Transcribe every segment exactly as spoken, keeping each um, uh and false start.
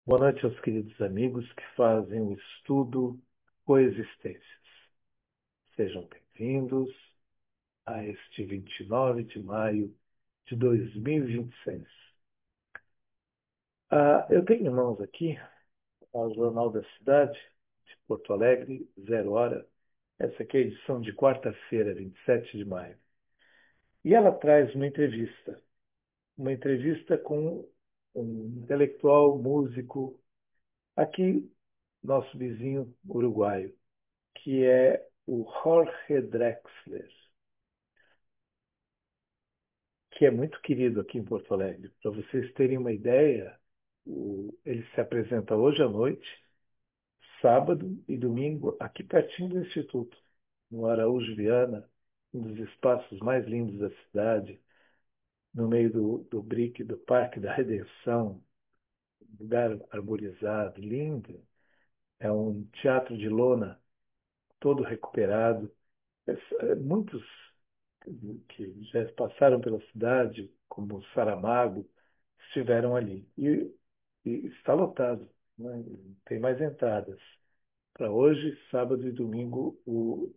Boa noite aos queridos amigos que fazem o estudo Coexistências. Sejam bem-vindos a este vinte e nove de maio de dois mil e vinte e seis. Ah, eu tenho em mãos aqui o Jornal da Cidade de Porto Alegre, zero hora. Essa aqui é a edição de quarta-feira, vinte e sete de maio. E ela traz uma entrevista, uma entrevista com um intelectual, músico, aqui, nosso vizinho uruguaio, que é o Jorge Drexler, que é muito querido aqui em Porto Alegre. Para vocês terem uma ideia, o- ele se apresenta hoje à noite, sábado e domingo, aqui pertinho do Instituto, no Araújo Viana, um dos espaços mais lindos da cidade, no meio do, do BRIC, do Parque da Redenção, um lugar arborizado, lindo. É um teatro de lona, todo recuperado. Essa- Muitos que já passaram pela cidade, como Saramago, estiveram ali. E, e está lotado, né? Tem mais entradas. Para hoje, sábado e domingo, o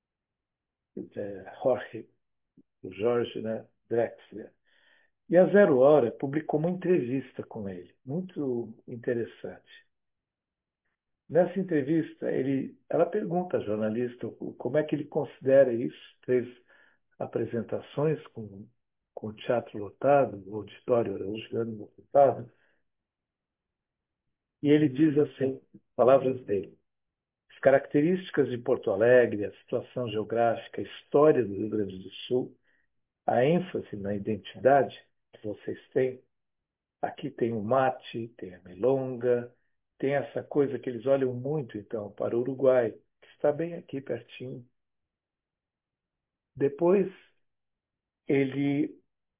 é, Jorge, o Jorge, né, Drexler. E a Zero Hora publicou uma entrevista com ele, muito interessante. Nessa entrevista, ele, ela pergunta à jornalista o- como é que ele considera isso, três apresentações com, com o teatro lotado, o auditório araújo lotado, e ele diz assim, palavras dele: as características de Porto Alegre, a situação geográfica, a história do Rio Grande do Sul, a ênfase na identidade que vocês têm. Aqui tem o mate, tem a milonga, tem essa coisa que eles olham muito, então, para o Uruguai, que está bem aqui pertinho. Depois, ele,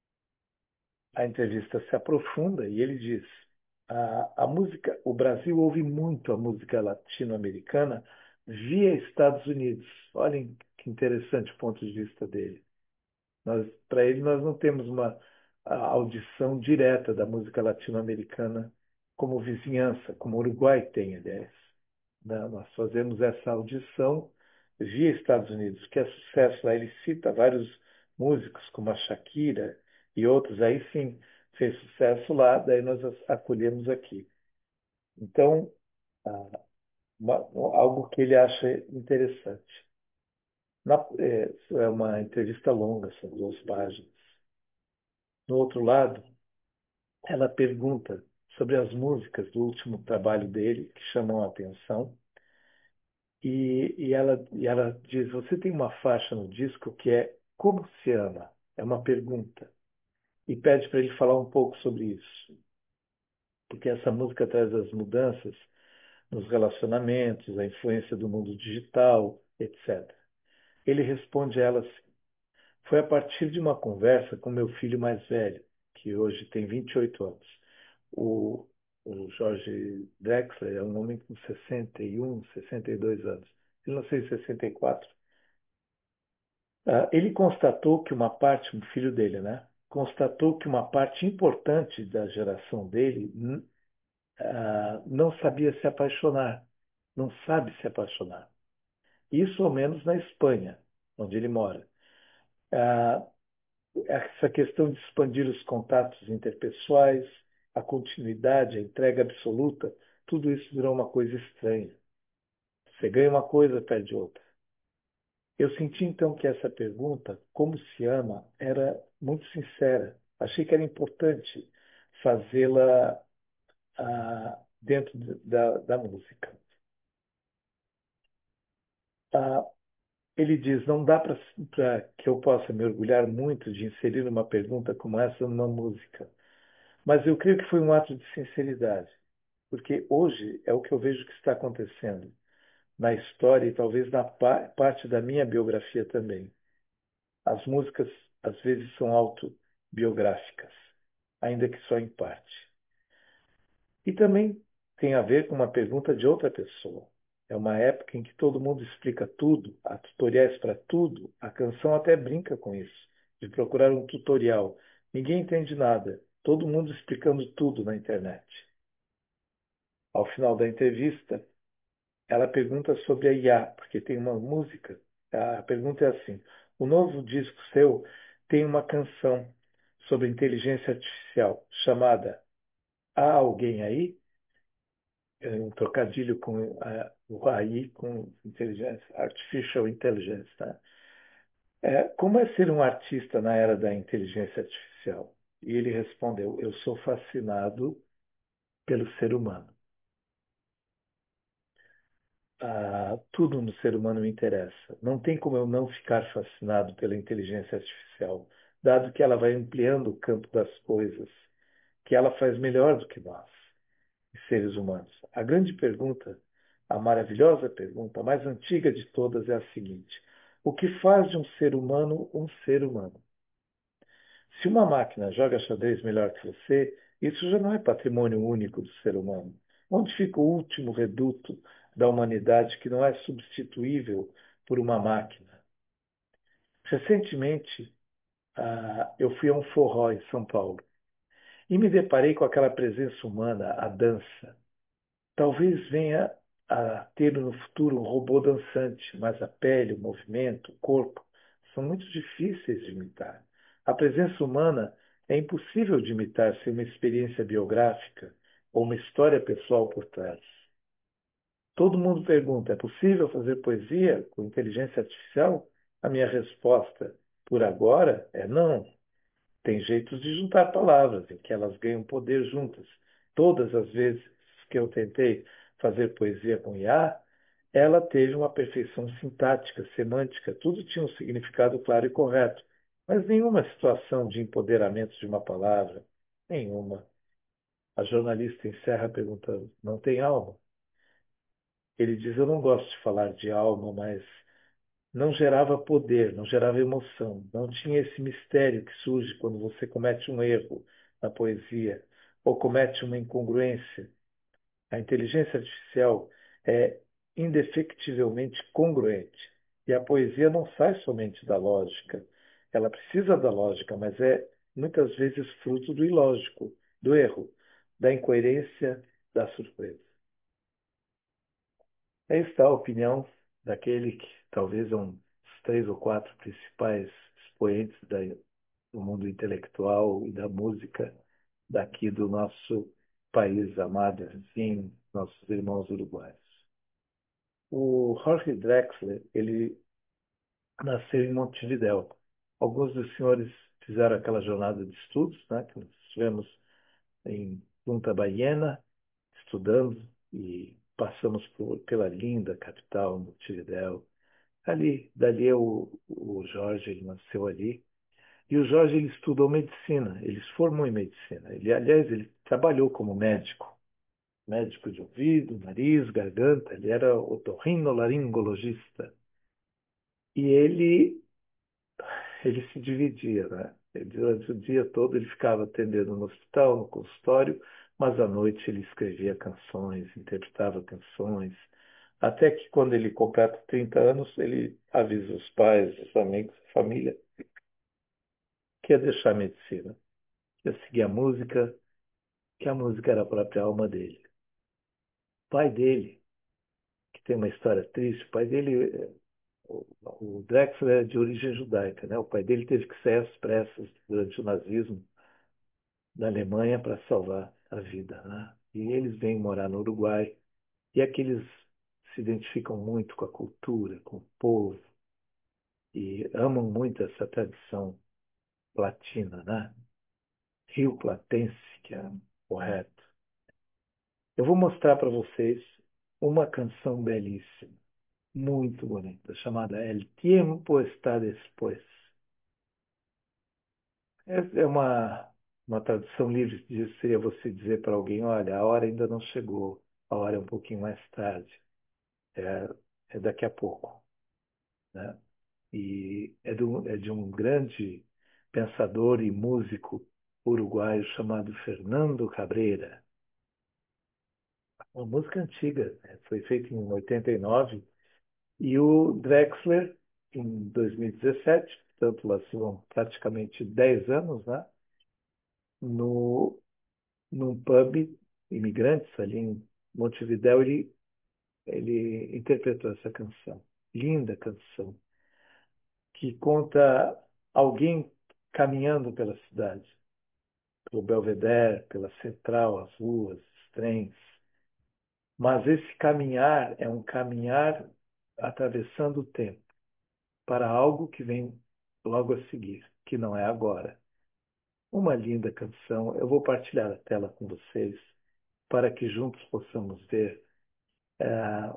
a entrevista se aprofunda e ele diz: a, a música, o Brasil ouve muito a música latino-americana via Estados Unidos. Olhem que interessante o ponto de vista dele. Nós, para ele, nós não temos uma a audição direta da música latino-americana como vizinhança, como o Uruguai tem, aliás. Não, nós fazemos essa audição via Estados Unidos, que é sucesso lá. Ele cita vários músicos, como a Shakira e outros, aí sim fez sucesso lá, daí nós as acolhemos aqui. Então, ah, uma- algo que ele acha interessante. Na- é, isso é uma entrevista longa, são duas páginas. No outro lado, ela pergunta sobre as músicas do último trabalho dele que chamam a atenção e, e ela, e ela diz: Você tem uma faixa no disco que é Como se ama? É uma pergunta. E pede para ele falar um pouco sobre isso, porque essa música traz as mudanças nos relacionamentos, a influência do mundo digital, etcétera. Ele responde a ela assim: Foi a partir de uma conversa com meu filho mais velho, que hoje tem vinte e oito anos. O, o Jorge Drexler é um homem com sessenta e um, sessenta e dois anos. Ele nasceu em sessenta e quatro. Ah, ele constatou que uma parte, um filho dele, né? Constatou que uma parte importante da geração dele n- ah, não sabia se apaixonar, não sabe se apaixonar. Isso ao menos na Espanha, onde ele mora. Ah, essa questão de expandir os contatos interpessoais, a continuidade, a entrega absoluta, tudo isso virou uma coisa estranha. Você ganha uma coisa, perde outra. Eu senti então que essa pergunta, como se ama, era muito sincera. Achei que era importante fazê-la ah, dentro de- da, da música. Ah, ele diz: não dá para que eu possa me orgulhar muito de inserir uma pergunta como essa numa música. Mas eu creio que foi um ato de sinceridade, porque hoje é o que eu vejo que está acontecendo na história e talvez na pa- parte da minha biografia também. As músicas às vezes são autobiográficas, ainda que só em parte. E também tem a ver com uma pergunta de outra pessoa. É uma época em que todo mundo explica tudo, há tutoriais para tudo, a canção até brinca com isso, de procurar um tutorial. Ninguém entende nada, todo mundo explicando tudo na internet. Ao final da entrevista, ela pergunta sobre a I A, porque tem uma música. A pergunta é assim: o novo disco seu tem uma canção sobre inteligência artificial chamada Há Alguém Aí? É um trocadilho com a, o A I com inteligência, artificial intelligence, tá? É, como é ser um artista na era da inteligência artificial? E ele respondeu: eu sou fascinado pelo ser humano. Ah, tudo no ser humano me interessa. Não tem como eu não ficar fascinado pela inteligência artificial, dado que ela vai ampliando o campo das coisas, que ela faz melhor do que nós, seres humanos. A grande pergunta, a maravilhosa pergunta, a mais antiga de todas é a seguinte: o que faz de um ser humano um ser humano? Se uma máquina joga xadrez melhor que você, isso já não é patrimônio único do ser humano. Onde fica o último reduto da humanidade que não é substituível por uma máquina? Recentemente, ah, eu fui a um forró em São Paulo e me deparei com aquela presença humana, a dança. Talvez venha a ter no futuro um robô dançante, mas a pele, o movimento, o corpo são muito difíceis de imitar. A presença humana é impossível de imitar sem uma experiência biográfica ou uma história pessoal por trás. Todo mundo pergunta: é possível fazer poesia com inteligência artificial? A minha resposta, por agora, é não. Tem jeitos de juntar palavras em que elas ganham poder juntas. Todas as vezes que eu tentei fazer poesia com I A, ela teve uma perfeição sintática, semântica, tudo tinha um significado claro e correto, mas nenhuma situação de empoderamento de uma palavra, nenhuma. A jornalista encerra perguntando: não tem alma? Ele diz: eu não gosto de falar de alma, mas não gerava poder, não gerava emoção, não tinha esse mistério que surge quando você comete um erro na poesia ou comete uma incongruência. A inteligência artificial é indefectivelmente congruente e a poesia não sai somente da lógica. Ela precisa da lógica, mas é muitas vezes fruto do ilógico, do erro, da incoerência, da surpresa. Aí está a opinião daquele que talvez é um dos três ou quatro principais expoentes da- do mundo intelectual e da música daqui do nosso país amado, vizinho, nossos irmãos uruguaios. O Jorge Drexler, ele nasceu em Montevidéu. Alguns dos senhores fizeram aquela jornada de estudos, né, que nós estivemos em Punta Ballena, estudando e passamos por, pela linda capital, Montevidéu. Ali, dali é o, o Jorge, ele nasceu ali. E o Jorge, ele estudou medicina, ele se formou em medicina. Ele, aliás, ele trabalhou como médico, médico de ouvido, nariz, garganta, ele era otorrinolaringologista. E ele ele se dividia, né? Ele, durante o dia todo ele ficava atendendo no hospital, no consultório, mas à noite ele escrevia canções, interpretava canções, até que quando ele completa trinta anos, ele avisa os pais, os amigos, a família, que ia deixar a medicina, que ia seguir a música, que a música era a própria alma dele. O pai dele, que tem uma história triste, o pai dele, eh, o o Drexler é de origem judaica, né? O pai dele teve que sair às pressas durante o nazismo da Alemanha para salvar a vida, né? E eles vêm morar no Uruguai e aqueles se identificam muito com a cultura, com o povo e amam muito essa tradição platina, né? Rio Platense, que é correto. Eu vou mostrar para vocês uma canção belíssima, muito bonita, chamada El Tiempo Está Después. É é uma, uma tradução livre disso seria você dizer para alguém: olha, a hora ainda não chegou, a hora é um pouquinho mais tarde, é, é daqui a pouco, né? E é, do, é de um grande pensador e músico uruguaio chamado Fernando Cabreira. Uma música antiga, né? Foi feita em oitenta e nove e o Drexler, em dois mil e dezessete, portanto, lá se vão praticamente dez anos, né? No, num pub, imigrantes ali em Montevidéu, ele, ele interpretou essa canção. Linda canção, que conta alguém caminhando pela cidade, pelo Belvedere, pela Central, as ruas, os trens. Mas esse caminhar é um caminhar atravessando o tempo para algo que vem logo a seguir, que não é agora. Uma linda canção. Eu vou partilhar a tela com vocês para que juntos possamos ver eh,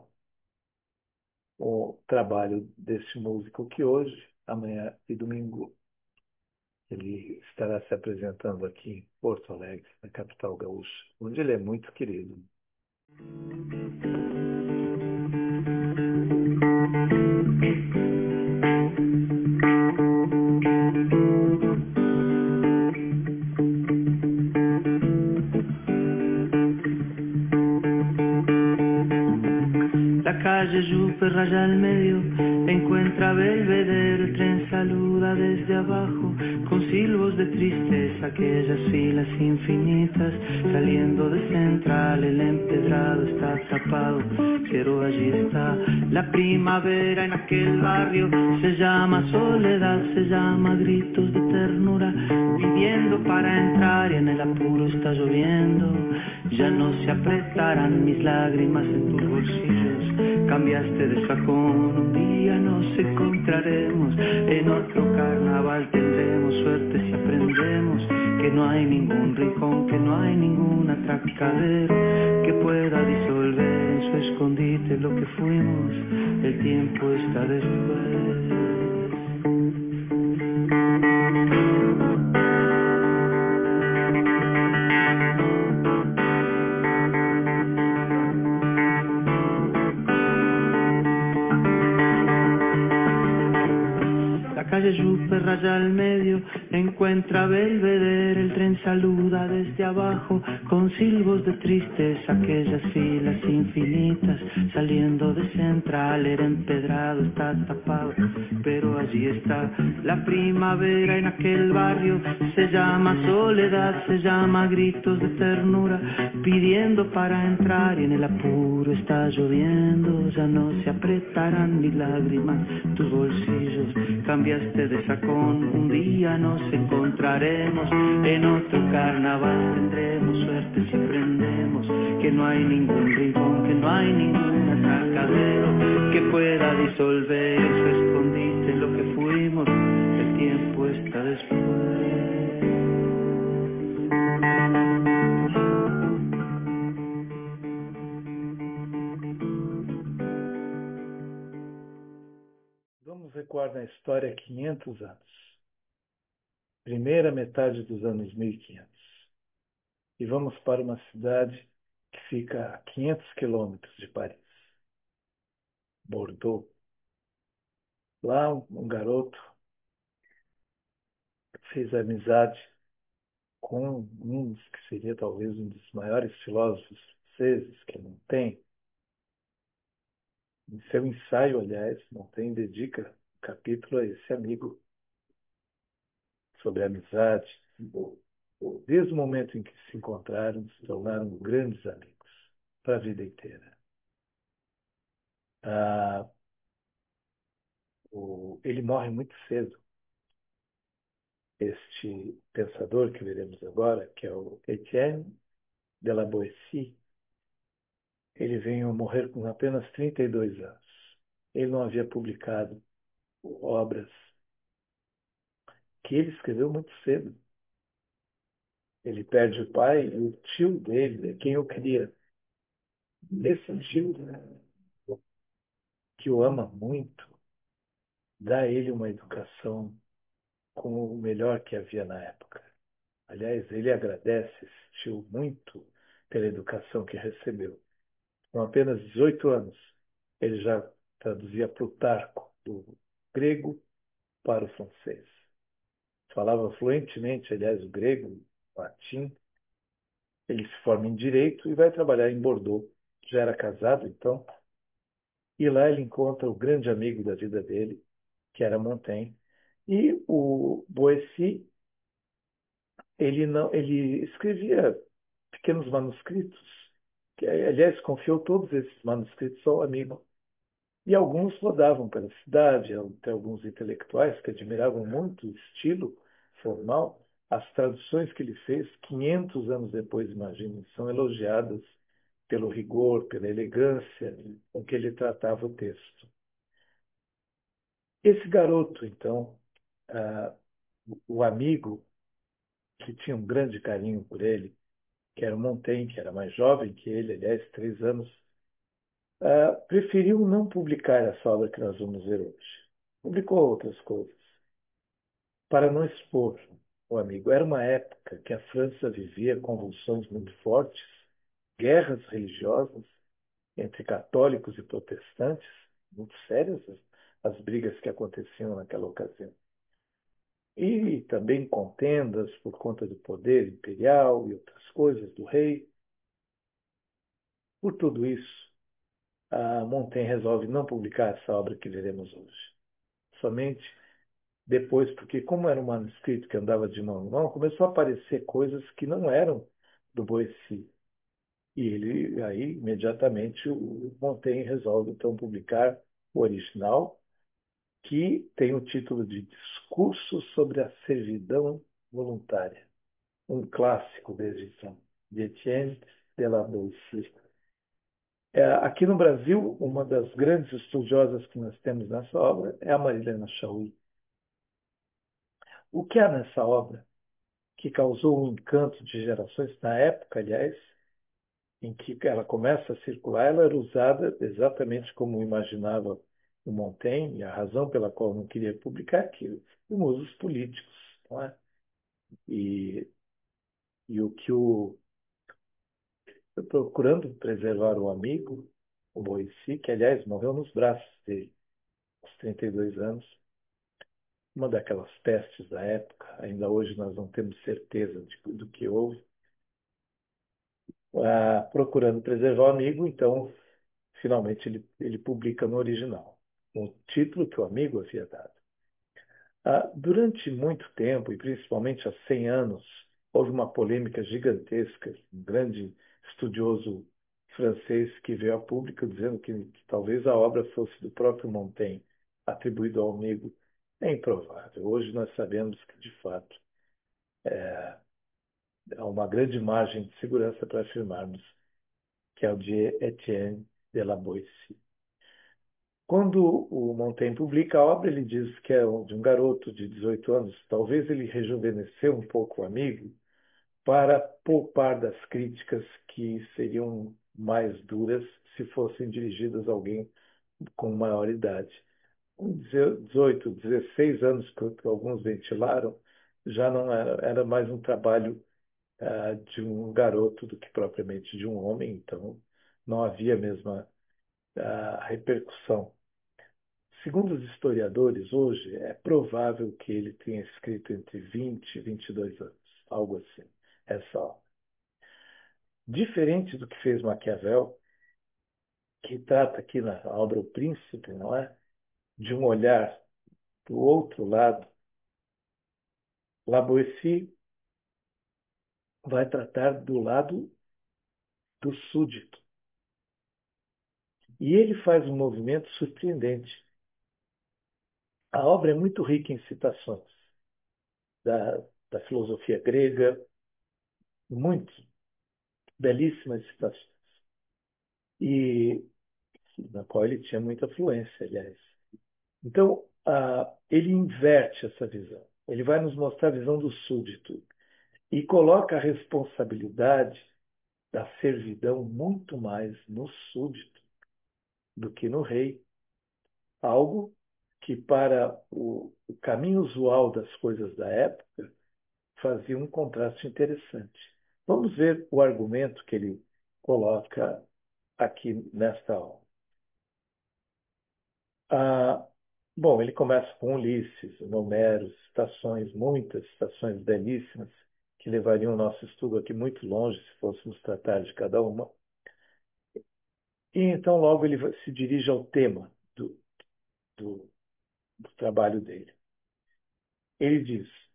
o trabalho deste músico que hoje, amanhã e domingo, ele estará se apresentando aqui em Porto Alegre, na capital gaúcha, onde ele é muito querido. La calle Yupe raya al medio, encuentra Belvedere, el tren saluda desde abajo, con silbos de tristeza, aquellas filas infinitas, saliendo de central, el empedrado está tapado, pero allí está la primavera en aquel barrio, se llama soledad, se llama gritos de ternura, pidiendo para entrar y en el apuro está lloviendo, ya no se apretarán mis lágrimas en tus bolsillos. Cambiaste de sacón, un día nos encontraremos, en otro carnaval tendremos suerte si aprendemos que no hay ningún rincón, que no hay ningún atracadero que pueda disolver en su escondite lo que fuimos, el tiempo está después. Calle Yupe raya al medio, encuentra Belvedere, el tren saluda desde abajo, con silbos de tristeza, aquellas filas infinitas, saliendo de central, era empedrado, está tapado, pero allí está la primavera en aquel barrio, se llama soledad, se llama gritos de ternura, pidiendo para entrar y en el apuro está lloviendo, ya no se apretarán mis lágrimas, tus bolsillos, cambiaste de sacón, un día nos encontraremos, en otro carnaval tendremos suerte si aprendemos que no hay ningún rincón, que no hay ningún atracadero que pueda disolver en su escondite lo que fuimos, el tiempo está después. Vamos recuar na história quinhentos anos. Primeira metade dos anos mil e quinhentos. E vamos para uma cidade que fica a quinhentos quilômetros de Paris. Bordeaux. Lá um, um garoto fez amizade com um dos que seria talvez um dos maiores filósofos franceses, que não tem. Em seu ensaio, aliás, não tem, dedica um capítulo a esse amigo sobre a amizade. Desde o momento em que se encontraram, se tornaram grandes amigos para a vida inteira. Ah, o, ele morre muito cedo. Este pensador que veremos agora, que é o Etienne de la Boétie, ele veio a morrer com apenas trinta e dois anos. Ele não havia publicado obras que ele escreveu muito cedo. Ele perde o pai e o tio dele é quem o cria. Esse tio, né, que o ama muito, dá a ele uma educação com o melhor que havia na época. Aliás, ele agradece esse tio muito pela educação que recebeu. Com apenas dezoito anos, ele já traduzia Plutarco do grego para o francês. Falava fluentemente, aliás, o grego, o latim. Ele se forma em direito e vai trabalhar em Bordeaux. Já era casado, então, e lá ele encontra o grande amigo da vida dele, que era Montaigne. E o Boétie, ele não, ele escrevia pequenos manuscritos que, aliás, confiou todos esses manuscritos ao amigo. E alguns rodavam pela cidade, até alguns intelectuais que admiravam muito o estilo formal. As traduções que ele fez, quinhentos anos depois, imaginem, são elogiadas pelo rigor, pela elegância com que ele tratava o texto. Esse garoto, então, ah, o amigo, que tinha um grande carinho por ele, que era o Montaigne, que era mais jovem que ele, aliás, três anos, ah, preferiu não publicar essa obra que nós vamos ver hoje. Publicou outras coisas, para não expor o amigo. Era uma época que a França vivia convulsões muito fortes, guerras religiosas entre católicos e protestantes, muito sérias as, as brigas que aconteciam naquela ocasião. E também contendas por conta do poder imperial e outras coisas do rei. Por tudo isso, a Montaigne resolve não publicar essa obra que veremos hoje. Somente depois, porque como era um manuscrito que andava de mão em mão, começou a aparecer coisas que não eram do Boétie. E ele, aí, imediatamente, o Montaigne resolve, então, publicar o original, que tem o título de Discurso sobre a Servidão Voluntária, um clássico desde então, de Etienne de la Boétie. É, aqui no Brasil, uma das grandes estudiosas que nós temos nessa obra é a Marilena Chaui. O que há nessa obra que causou um encanto de gerações na época, aliás, em que ela começa a circular, ela era usada exatamente como imaginava o Montaigne, e a razão pela qual não queria publicar aquilo, em usos políticos, não é? E, e o que o procurando preservar o amigo, o Boici, que aliás morreu nos braços dele, aos trinta e dois anos, uma daquelas pestes da época, ainda hoje nós não temos certeza de, do que houve, ah, procurando preservar o amigo, então, finalmente, ele, ele publica no original, o título que o amigo havia dado. Ah, durante muito tempo, e principalmente há cem anos, houve uma polêmica gigantesca. Um grande estudioso francês que veio a público dizendo que, que talvez a obra fosse do próprio Montaigne, atribuído ao amigo. É improvável. Hoje nós sabemos que, de fato, há uma grande margem de segurança para afirmarmos que é o de Etienne de la Boétie. Quando o Montaigne publica a obra, ele diz que é de um garoto de dezoito anos. Talvez ele rejuvenesceu um pouco o amigo para poupar das críticas que seriam mais duras se fossem dirigidas a alguém com maior idade. Com dezoito, dezesseis anos que, que alguns ventilaram, já não era, era mais um trabalho ah, de um garoto do que propriamente de um homem, então não havia a mesma ah, repercussão. Segundo os historiadores, hoje é provável que ele tenha escrito entre vinte e vinte e dois anos, algo assim. É só. Diferente do que fez Maquiavel, que trata aqui na obra O Príncipe, não é? De um olhar do outro lado, La Boétie vai tratar do lado do súdito. E ele faz um movimento surpreendente. A obra é muito rica em citações da, da filosofia grega, muito belíssimas citações. E na qual ele tinha muita fluência, aliás. Então, ah, ele inverte essa visão. Ele vai nos mostrar a visão do súdito e coloca a responsabilidade da servidão muito mais no súdito do que no rei, algo que, para o, o caminho usual das coisas da época, fazia um contraste interessante. Vamos ver o argumento que ele coloca aqui nesta aula. Ah, bom, ele começa com Ulisses, Homero, citações, muitas citações belíssimas, que levariam o nosso estudo aqui muito longe se fôssemos tratar de cada uma. E então logo ele vai- se dirige ao tema do, do, do trabalho dele. Ele diz: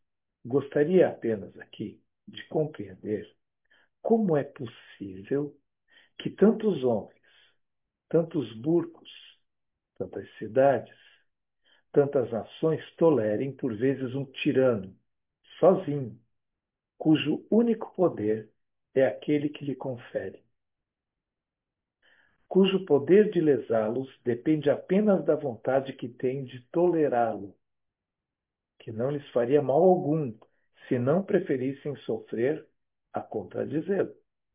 gostaria apenas aqui de compreender como é possível que tantos homens, tantos burcos, tantas cidades, tantas nações tolerem por vezes um tirano, sozinho, cujo único poder é aquele que lhe confere, cujo poder de lesá-los depende apenas da vontade que tem de tolerá-lo, que não lhes faria mal algum, se não preferissem sofrer a contradizê-lo.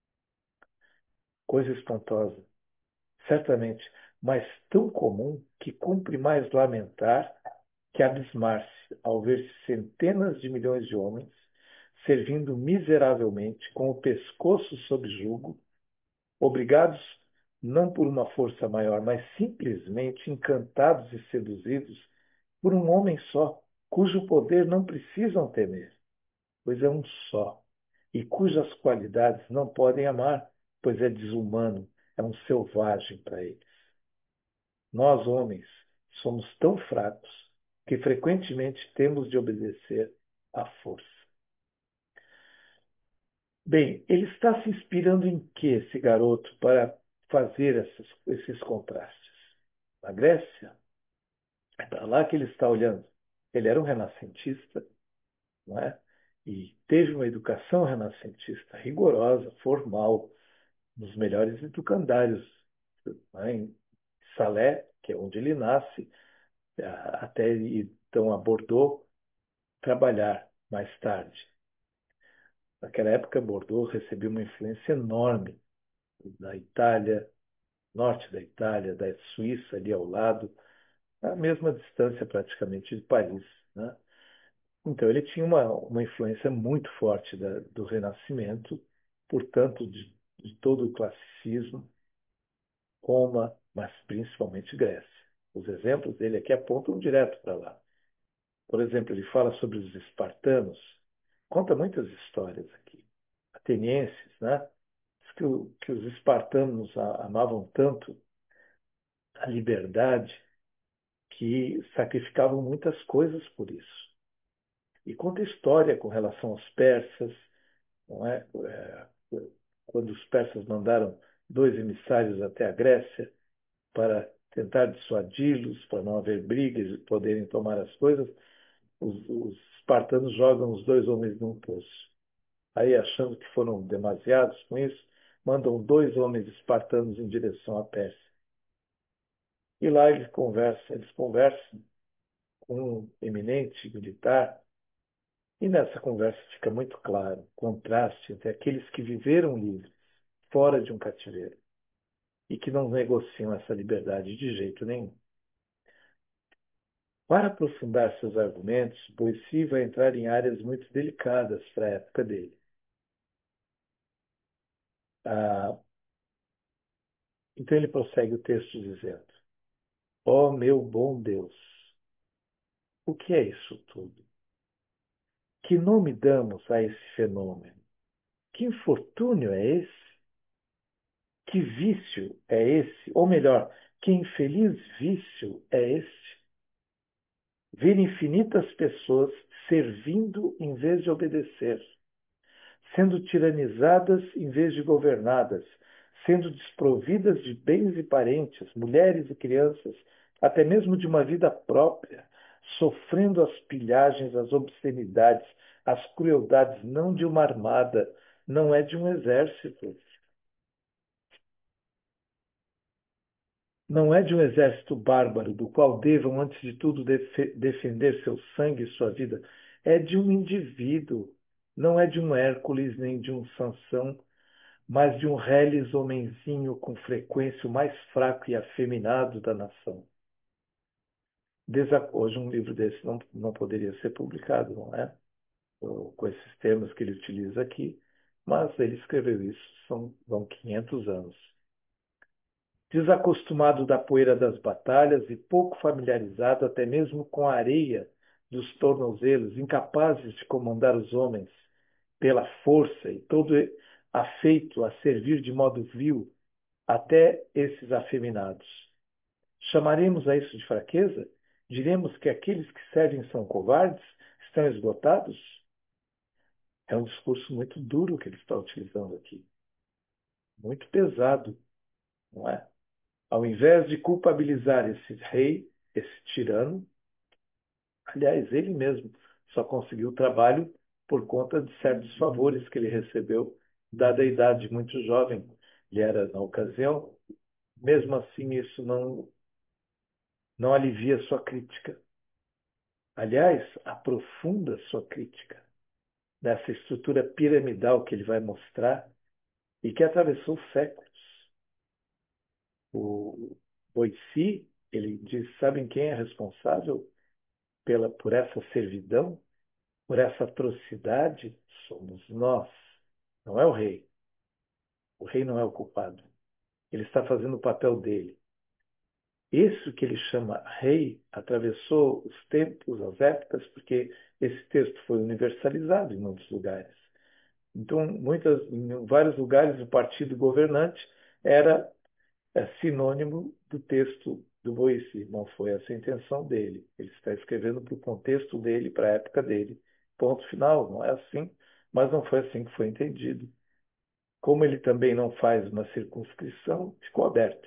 Coisa espantosa, certamente, mas tão comum que cumpre mais lamentar que abismar-se ao ver-se centenas de milhões de homens servindo miseravelmente com o pescoço sob jugo, obrigados não por uma força maior, mas simplesmente encantados e seduzidos por um homem só, cujo poder não precisam temer, pois é um só, e cujas qualidades não podem amar, pois é desumano, é um selvagem para eles. Nós, homens, somos tão fracos que frequentemente temos de obedecer à força. Bem, ele está se inspirando em que esse garoto para fazer essas- esses contrastes? Na Grécia? É para lá que ele está olhando. Ele era um renascentista, não é? E teve uma educação renascentista rigorosa, formal, nos melhores educandários, não é? Em Salé, que é onde ele nasce, a- até ir então a Bordeaux trabalhar mais tarde. Naquela época, Bordeaux recebeu uma influência enorme da Itália, norte da Itália, da Suíça ali ao lado, a mesma distância praticamente de Paris, né? Então ele tinha uma, uma influência muito forte da- do Renascimento, portanto de, de todo o classicismo, Roma, mas principalmente Grécia. Os exemplos dele aqui apontam direto para lá. Por exemplo, ele fala sobre os espartanos, conta muitas histórias aqui. Atenienses, né? Diz que, o- que os espartanos a- amavam tanto a liberdade que sacrificavam muitas coisas por isso. E conta história com relação aos persas, não é? É, quando os persas mandaram dois emissários até a Grécia para tentar dissuadi-los, para não haver brigas e poderem tomar as coisas, os, os espartanos jogam os dois homens num poço. Aí, achando que foram demasiados com isso, mandam dois homens espartanos em direção à Pérsia. E lá eles conversam, eles conversam com um eminente militar, e nessa conversa fica muito claro o contraste entre aqueles que viveram livres, fora de um cativeiro, e que não negociam essa liberdade de jeito nenhum. Para aprofundar seus argumentos, Boici vai entrar em áreas muito delicadas para a época dele. Ah, então ele prossegue o texto dizendo: Ó meu bom Deus, o que é isso tudo? Que nome damos a esse fenômeno? Que infortúnio é esse? Que vício é esse? Ou melhor, que infeliz vício é este? Ver infinitas pessoas servindo em vez de obedecer, sendo tiranizadas em vez de governadas, sendo desprovidas de bens e parentes, mulheres e crianças, até mesmo de uma vida própria, sofrendo as pilhagens, as obscenidades, as crueldades não de uma armada, não é de um exército. Não é de um exército bárbaro, do qual devam, antes de tudo, defe- defender seu sangue e sua vida. É de um indivíduo. Não é de um Hércules nem de um Sansão, mas de um reles homenzinho com frequência o mais fraco e afeminado da nação. Desa- Hoje um livro desse não, não poderia ser publicado, não é? Ou com esses termos que ele utiliza aqui, mas ele escreveu isso, são, vão quinhentos anos. Desacostumado da poeira das batalhas e pouco familiarizado até mesmo com a areia dos tornozelos, incapazes de comandar os homens pela força e todo afeito a servir de modo vil até esses afeminados. Chamaremos a isso de fraqueza? Diremos que aqueles que servem são covardes? Estão esgotados? É um discurso muito duro que ele está utilizando aqui. muito pesado, não é? Ao invés de culpabilizar esse rei, esse tirano, aliás, ele mesmo só conseguiu trabalho por conta de certos favores que ele recebeu, dada a idade muito jovem. Ele era, na ocasião, mesmo assim, isso não, não alivia sua crítica. Aliás, aprofunda sua crítica nessa estrutura piramidal que ele vai mostrar e que atravessou séculos. O Boici, ele diz, sabem quem é responsável pela, por essa servidão, por essa atrocidade? Somos nós, não é o rei. O rei não é o culpado. Ele está fazendo o papel dele. Isso que ele chama rei atravessou os tempos, as épocas, porque esse texto foi universalizado em muitos lugares. Então, muitas, em vários lugares, o partido governante era é, sinônimo do texto do Boici. Não foi essa a intenção dele. Ele está escrevendo para o contexto dele, para a época dele. Ponto final. Não é assim, mas não foi assim que foi entendido. Como ele também não faz uma circunscrição, ficou aberto.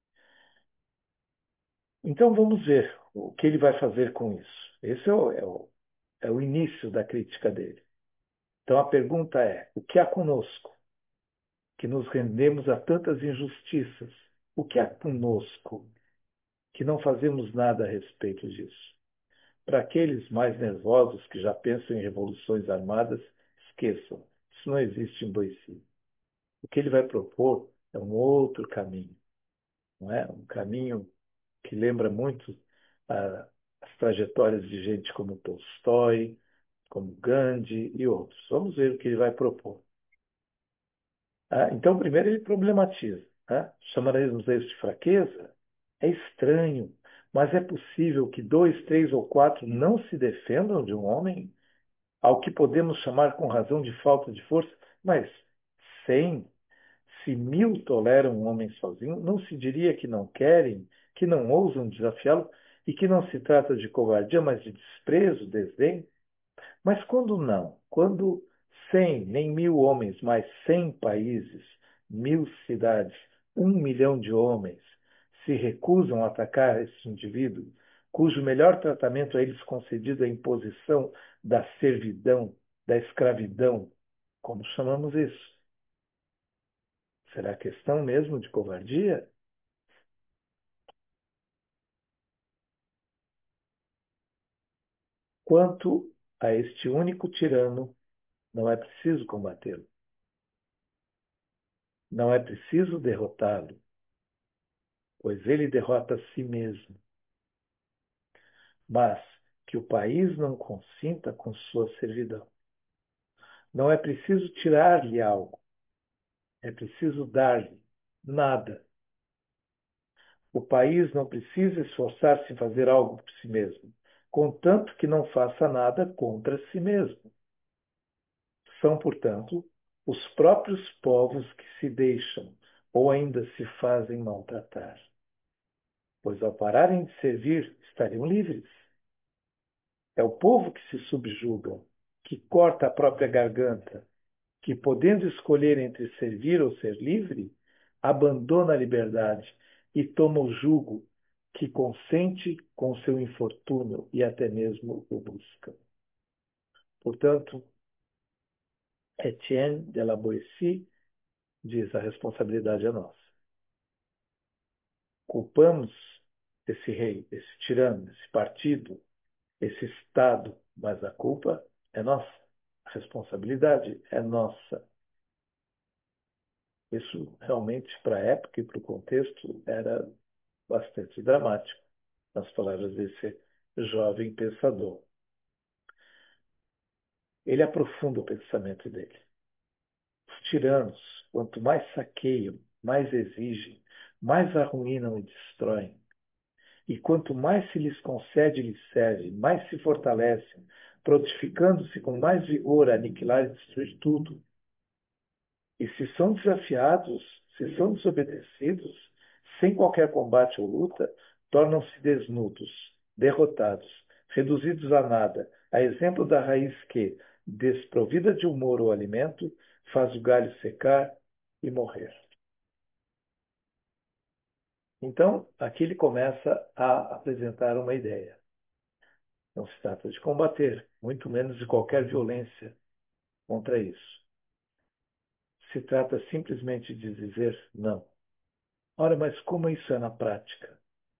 Então vamos ver o que ele vai fazer com isso. Esse é o, é o, é o início da crítica dele. Então a pergunta é: o que há conosco, que nos rendemos a tantas injustiças? O que há conosco, que não fazemos nada a respeito disso? Para aqueles mais nervosos que já pensam em revoluções armadas, esqueçam. Isso não existe em Boici. O que ele vai propor é um outro caminho, não é? Um caminho que lembra muito ah, as trajetórias de gente como Tolstói, como Gandhi e outros. Vamos ver o que ele vai propor. Ah, então, primeiro ele problematiza. Tá? Chamaremos isso de fraqueza? É estranho, mas é possível que dois, três ou quatro não se defendam de um homem, ao que podemos chamar com razão de falta de força, mas cem, se mil toleram um homem sozinho, não se diria que não querem, que não ousam desafiá-lo e que não se trata de covardia, mas de desprezo, desdém? Mas quando não? Quando cem, nem mil homens, mas cem países, mil cidades, um milhão de homens se recusam a atacar esse indivíduo, cujo melhor tratamento a eles concedido é a imposição da servidão, da escravidão, como chamamos isso? Será questão mesmo de covardia? Quanto a este único tirano, não é preciso combatê-lo, não é preciso derrotá-lo, pois ele derrota a si mesmo. Mas que o país não consinta com sua servidão. Não é preciso tirar-lhe algo, é preciso dar-lhe nada. O país não precisa esforçar-se em fazer algo por si mesmo, contanto que não faça nada contra si mesmo. São, portanto, os próprios povos que se deixam ou ainda se fazem maltratar, pois ao pararem de servir estariam livres. É o povo que se subjuga, que corta a própria garganta, que, podendo escolher entre servir ou ser livre, abandona a liberdade e toma o jugo, que consente com o seu infortúnio e até mesmo o busca. Portanto, Etienne de la Boétie diz: a responsabilidade é nossa. Culpamos esse rei, esse tirano, esse partido, esse Estado, mas a culpa é nossa. A responsabilidade é nossa. Isso realmente, para a época e para o contexto, era bastante dramático, nas palavras desse jovem pensador. Ele aprofunda o pensamento dele. Os tiranos, quanto mais saqueiam, mais exigem, mais arruinam e destroem. E quanto mais se lhes concede e lhes serve, mais se fortalecem, prontificando-se com mais vigor a aniquilar e destruir tudo. E se são desafiados, se são desobedecidos, sem qualquer combate ou luta, tornam-se desnudos, derrotados, reduzidos a nada, a exemplo da raiz que, desprovida de humor ou alimento, faz o galho secar e morrer. Então, aqui ele começa a apresentar uma ideia. Não se trata de combater, muito menos de qualquer violência contra isso. Se trata simplesmente de dizer não. Ora, mas como isso é na prática?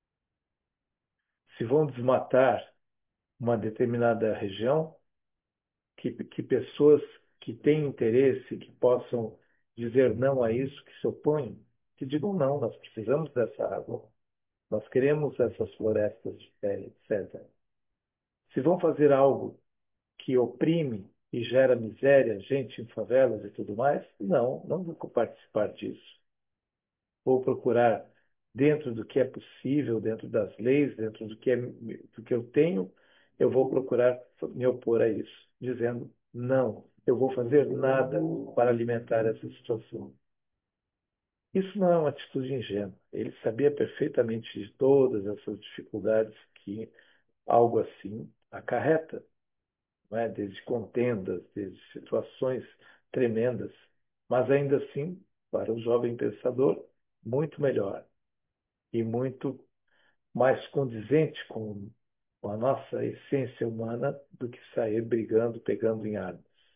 Se vão desmatar uma determinada região, que, que pessoas que têm interesse, que possam dizer não a isso, que se oponham, que digam não, nós precisamos dessa água, nós queremos essas florestas de pé, etcétera. Se vão fazer algo que oprime e gera miséria, gente em favelas e tudo mais, não, não vou participar disso. Vou procurar, dentro do que é possível, dentro das leis, dentro do que, é, do que eu tenho, eu vou procurar me opor a isso, dizendo não, eu vou fazer nada para alimentar essa situação. Isso não é uma atitude ingênua. Ele sabia perfeitamente de todas essas dificuldades que algo assim acarreta, não é? Desde contendas, desde situações tremendas, mas ainda assim, para o jovem pensador, muito melhor e muito mais condizente com a nossa essência humana do que sair brigando, pegando em armas.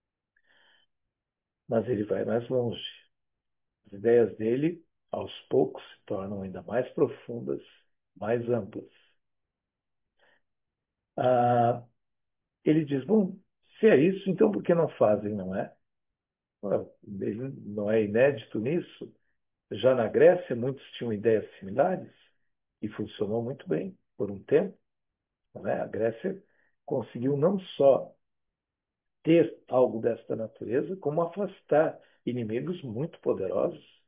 Mas ele vai mais longe. As ideias dele, aos poucos, se tornam ainda mais profundas, mais amplas. Ah, ele diz: bom, se é isso, então por que não fazem, não é? Ah, ele não é inédito nisso. Já na Grécia, muitos tinham ideias similares e funcionou muito bem por um tempo. Não é? A Grécia conseguiu não só ter algo desta natureza, como afastar inimigos muito poderosos.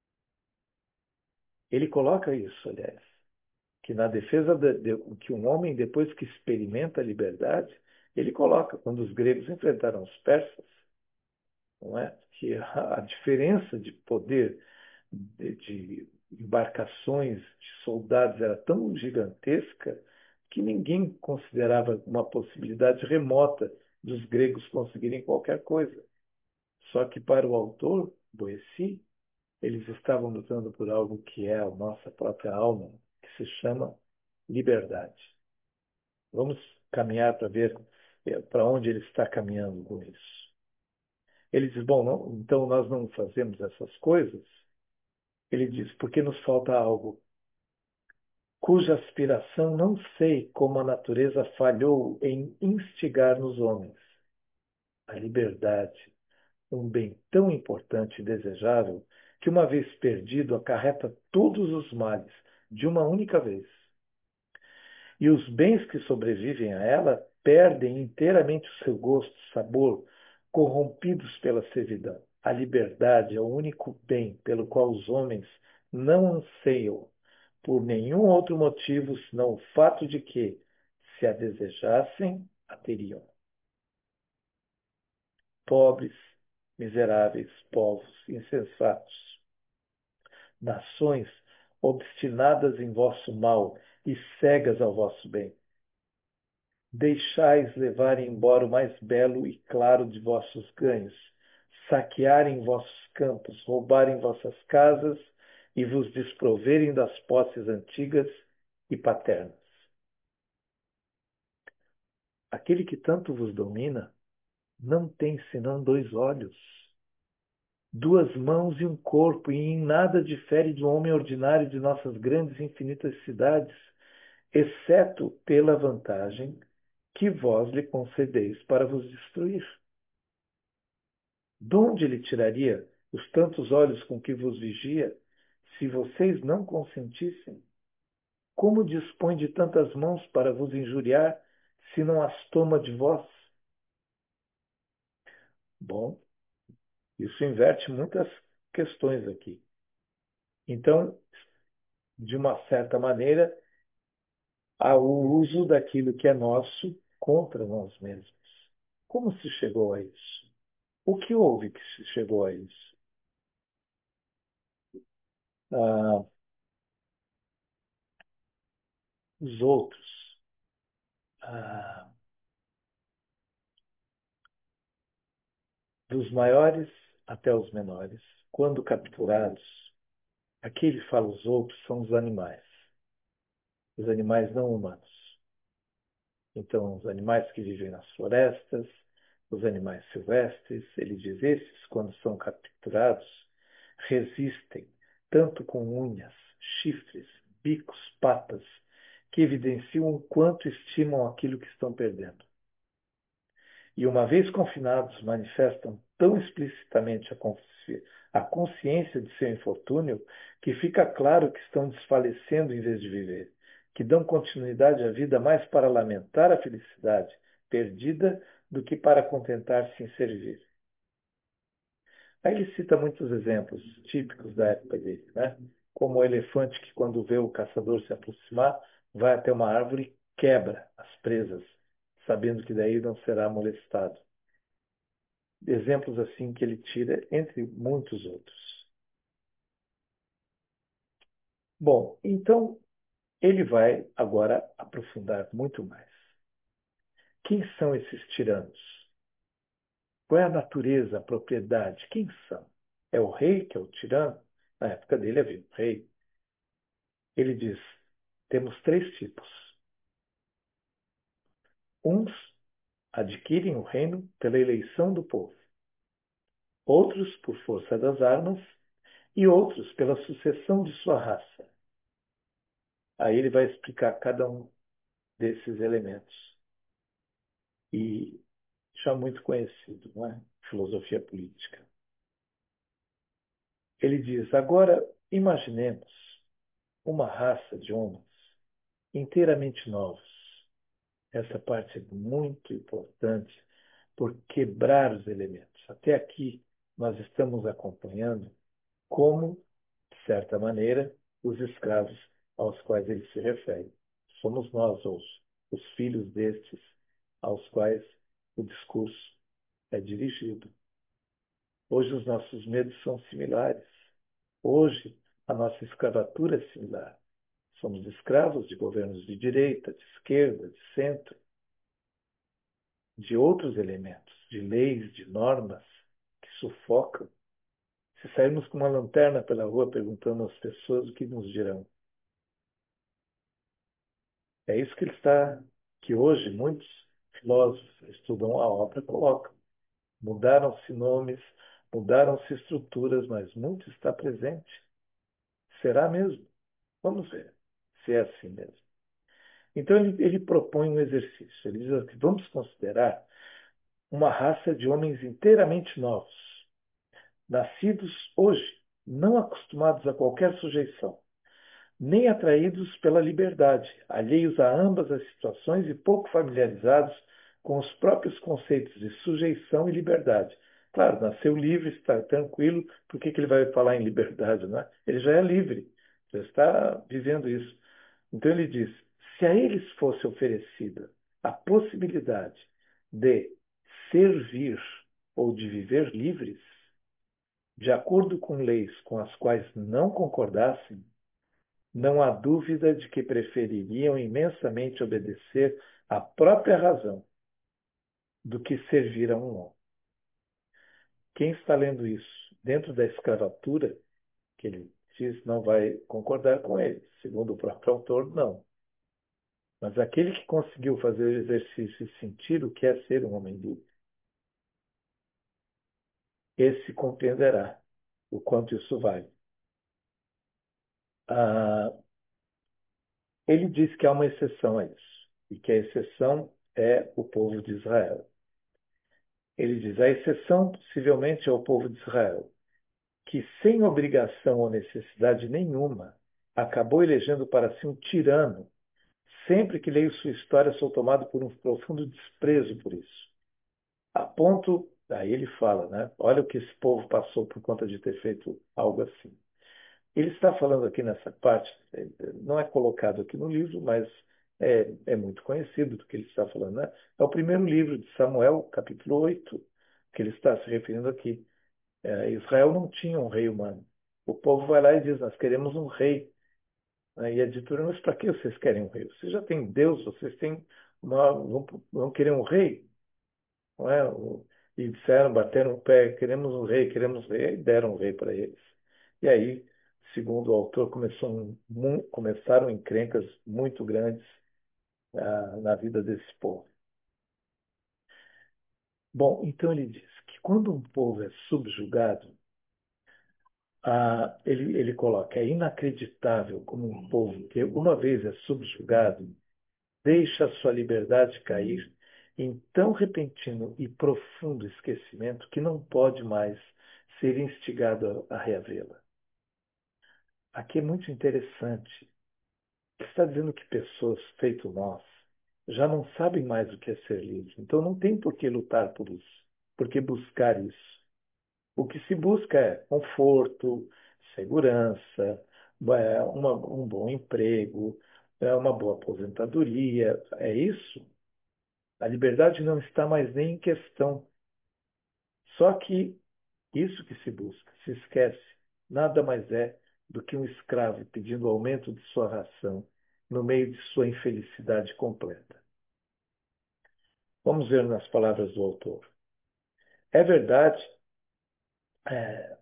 Ele coloca isso, aliás, que na defesa de, de, que um homem, depois que experimenta a liberdade, ele coloca, quando os gregos enfrentaram os persas, não é? Que a, a diferença de poder de, de embarcações de soldados era tão gigantesca que ninguém considerava uma possibilidade remota dos gregos conseguirem qualquer coisa. Só que para o autor, Boétie, eles estavam lutando por algo que é a nossa própria alma, que se chama liberdade. Vamos caminhar para ver eh, para onde ele está caminhando com isso. Ele diz: bom, não, então nós não fazemos essas coisas. Ele diz: porque nos falta algo cuja aspiração não sei como a natureza falhou em instigar nos homens. A liberdade, um bem tão importante e desejável, que uma vez perdido acarreta todos os males de uma única vez. E os bens que sobrevivem a ela perdem inteiramente o seu gosto, sabor, corrompidos pela servidão. A liberdade é o único bem pelo qual os homens não anseiam por nenhum outro motivo senão o fato de que, se a desejassem, a teriam. Pobres, miseráveis, povos insensatos, nações obstinadas em vosso mal e cegas ao vosso bem. Deixais levar embora o mais belo e claro de vossos ganhos, saquearem vossos campos, roubarem vossas casas e vos desproverem das posses antigas e paternas. Aquele que tanto vos domina não tem senão dois olhos, duas mãos e um corpo, e em nada difere do homem ordinário de nossas grandes e infinitas cidades, exceto pela vantagem que vós lhe concedeis para vos destruir. De onde ele tiraria os tantos olhos com que vos vigia, se vocês não consentissem? Como dispõe de tantas mãos para vos injuriar, se não as toma de vós? Bom, isso inverte muitas questões aqui. Então, de uma certa maneira, há o uso daquilo que é nosso contra nós mesmos. Como se chegou a isso? O que houve que se chegou a isso? Ah, os outros, ah, dos maiores até os menores, quando capturados, Aqui ele fala os outros são os animais, os animais não humanos. Então, os animais que vivem nas florestas, os animais silvestres, ele diz, esses, quando são capturados, resistem tanto com unhas, chifres, bicos, patas, que evidenciam o quanto estimam aquilo que estão perdendo. E uma vez confinados, manifestam tão explicitamente a consci- a consciência de seu infortúnio que fica claro que estão desfalecendo em vez de viver, que dão continuidade à vida mais para lamentar a felicidade perdida do que para contentar-se em servir. Aí ele cita muitos exemplos típicos da época dele, né? Como o elefante que, quando vê o caçador se aproximar, vai até uma árvore e quebra as presas, sabendo que daí não será molestado. Exemplos assim que ele tira, entre muitos outros. Bom, então ele vai agora aprofundar muito mais. Quem são esses tiranos? Qual é a natureza, a propriedade? Quem são? É o rei que é o tirano? Na época dele havia um rei. Ele diz: temos três tipos. Uns adquirem o reino pela eleição do povo, outros por força das armas e outros pela sucessão de sua raça. Aí ele vai explicar cada um desses elementos. E já muito conhecido, não é? Filosofia política. Ele diz: agora imaginemos uma raça de homens inteiramente novos. Essa parte é muito importante por quebrar os elementos. Até aqui nós estamos acompanhando como, de certa maneira, os escravos aos quais ele se refere. Somos nós, os, os filhos destes, aos quais o discurso é dirigido. Hoje os nossos medos são similares. Hoje a nossa escravatura é similar. Somos escravos de governos de direita, de esquerda, de centro, de outros elementos, de leis, de normas que sufocam. Se sairmos com uma lanterna pela rua perguntando às pessoas o que nos dirão, é isso que ele está, que hoje muitos filósofos que estudam a obra colocam. Mudaram-se nomes, mudaram-se estruturas, mas muito está presente. Será mesmo? Vamos ver se é assim mesmo. Então ele, ele propõe um exercício. Ele diz que vamos considerar uma raça de homens inteiramente novos, nascidos hoje, não acostumados a qualquer sujeição, nem atraídos pela liberdade, alheios a ambas as situações e pouco familiarizados com os próprios conceitos de sujeição e liberdade. Claro, nasceu livre, está tranquilo, por que, que ele vai falar em liberdade? Não é? Ele já é livre, já está vivendo isso. Então ele diz: se a eles fosse oferecida a possibilidade de servir ou de viver livres, de acordo com leis com as quais não concordassem, não há dúvida de que prefeririam imensamente obedecer à própria razão do que servir a um homem. Quem está lendo isso dentro da escravatura, que ele diz não vai concordar com ele, segundo o próprio autor, não. Mas aquele que conseguiu fazer o exercício e sentir o que é ser um homem livre, esse compreenderá o quanto isso vale. Ah, ele diz que há uma exceção a isso, e que a exceção é o povo de Israel. Ele diz: a exceção possivelmente é o povo de Israel, que sem obrigação ou necessidade nenhuma acabou elegendo para si um tirano. Sempre que leio sua história, sou tomado por um profundo desprezo por isso. A ponto, aí ele fala, né? Olha o que esse povo passou por conta de ter feito algo assim. Ele está falando aqui nessa parte, eh, não é colocado aqui no livro, mas é, é muito conhecido do que ele está falando, né? É o primeiro livro de Samuel, capítulo oito, que ele está se referindo aqui. É, Israel não tinha um rei humano. O povo vai lá e diz: nós queremos um rei. Né? E a editora: mas para que vocês querem um rei? Vocês já têm Deus, vocês têm uma, vão, vão querer um rei? Não é? E disseram, bateram o pé: queremos um rei, queremos um rei. E deram um rei para eles. E aí segundo o autor, começou um mu- começaram encrencas muito grandes ah, na vida desse povo. Bom, então ele diz que quando um povo é subjugado, ah, ele, ele coloca, é inacreditável como um povo que uma vez é subjugado, deixa a sua liberdade cair em tão repentino e profundo esquecimento que não pode mais ser instigado a, a reavê-la. Aqui é muito interessante. Está dizendo que pessoas feito nós já não sabem mais o que é ser livre. Então não tem por que lutar por isso, por que buscar isso. O que se busca é conforto, segurança, é, uma- um bom emprego, é uma boa aposentadoria. É isso. A liberdade não está mais nem em questão. Só que isso que se busca, se esquece, nada mais é do que um escravo pedindo aumento de sua ração no meio de sua infelicidade completa. Vamos ver nas palavras do autor. É verdade é,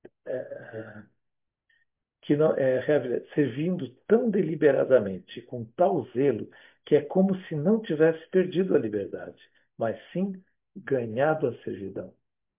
que não, é, servindo tão deliberadamente, com tal zelo, que é como se não tivesse perdido a liberdade, mas sim ganhado a servidão.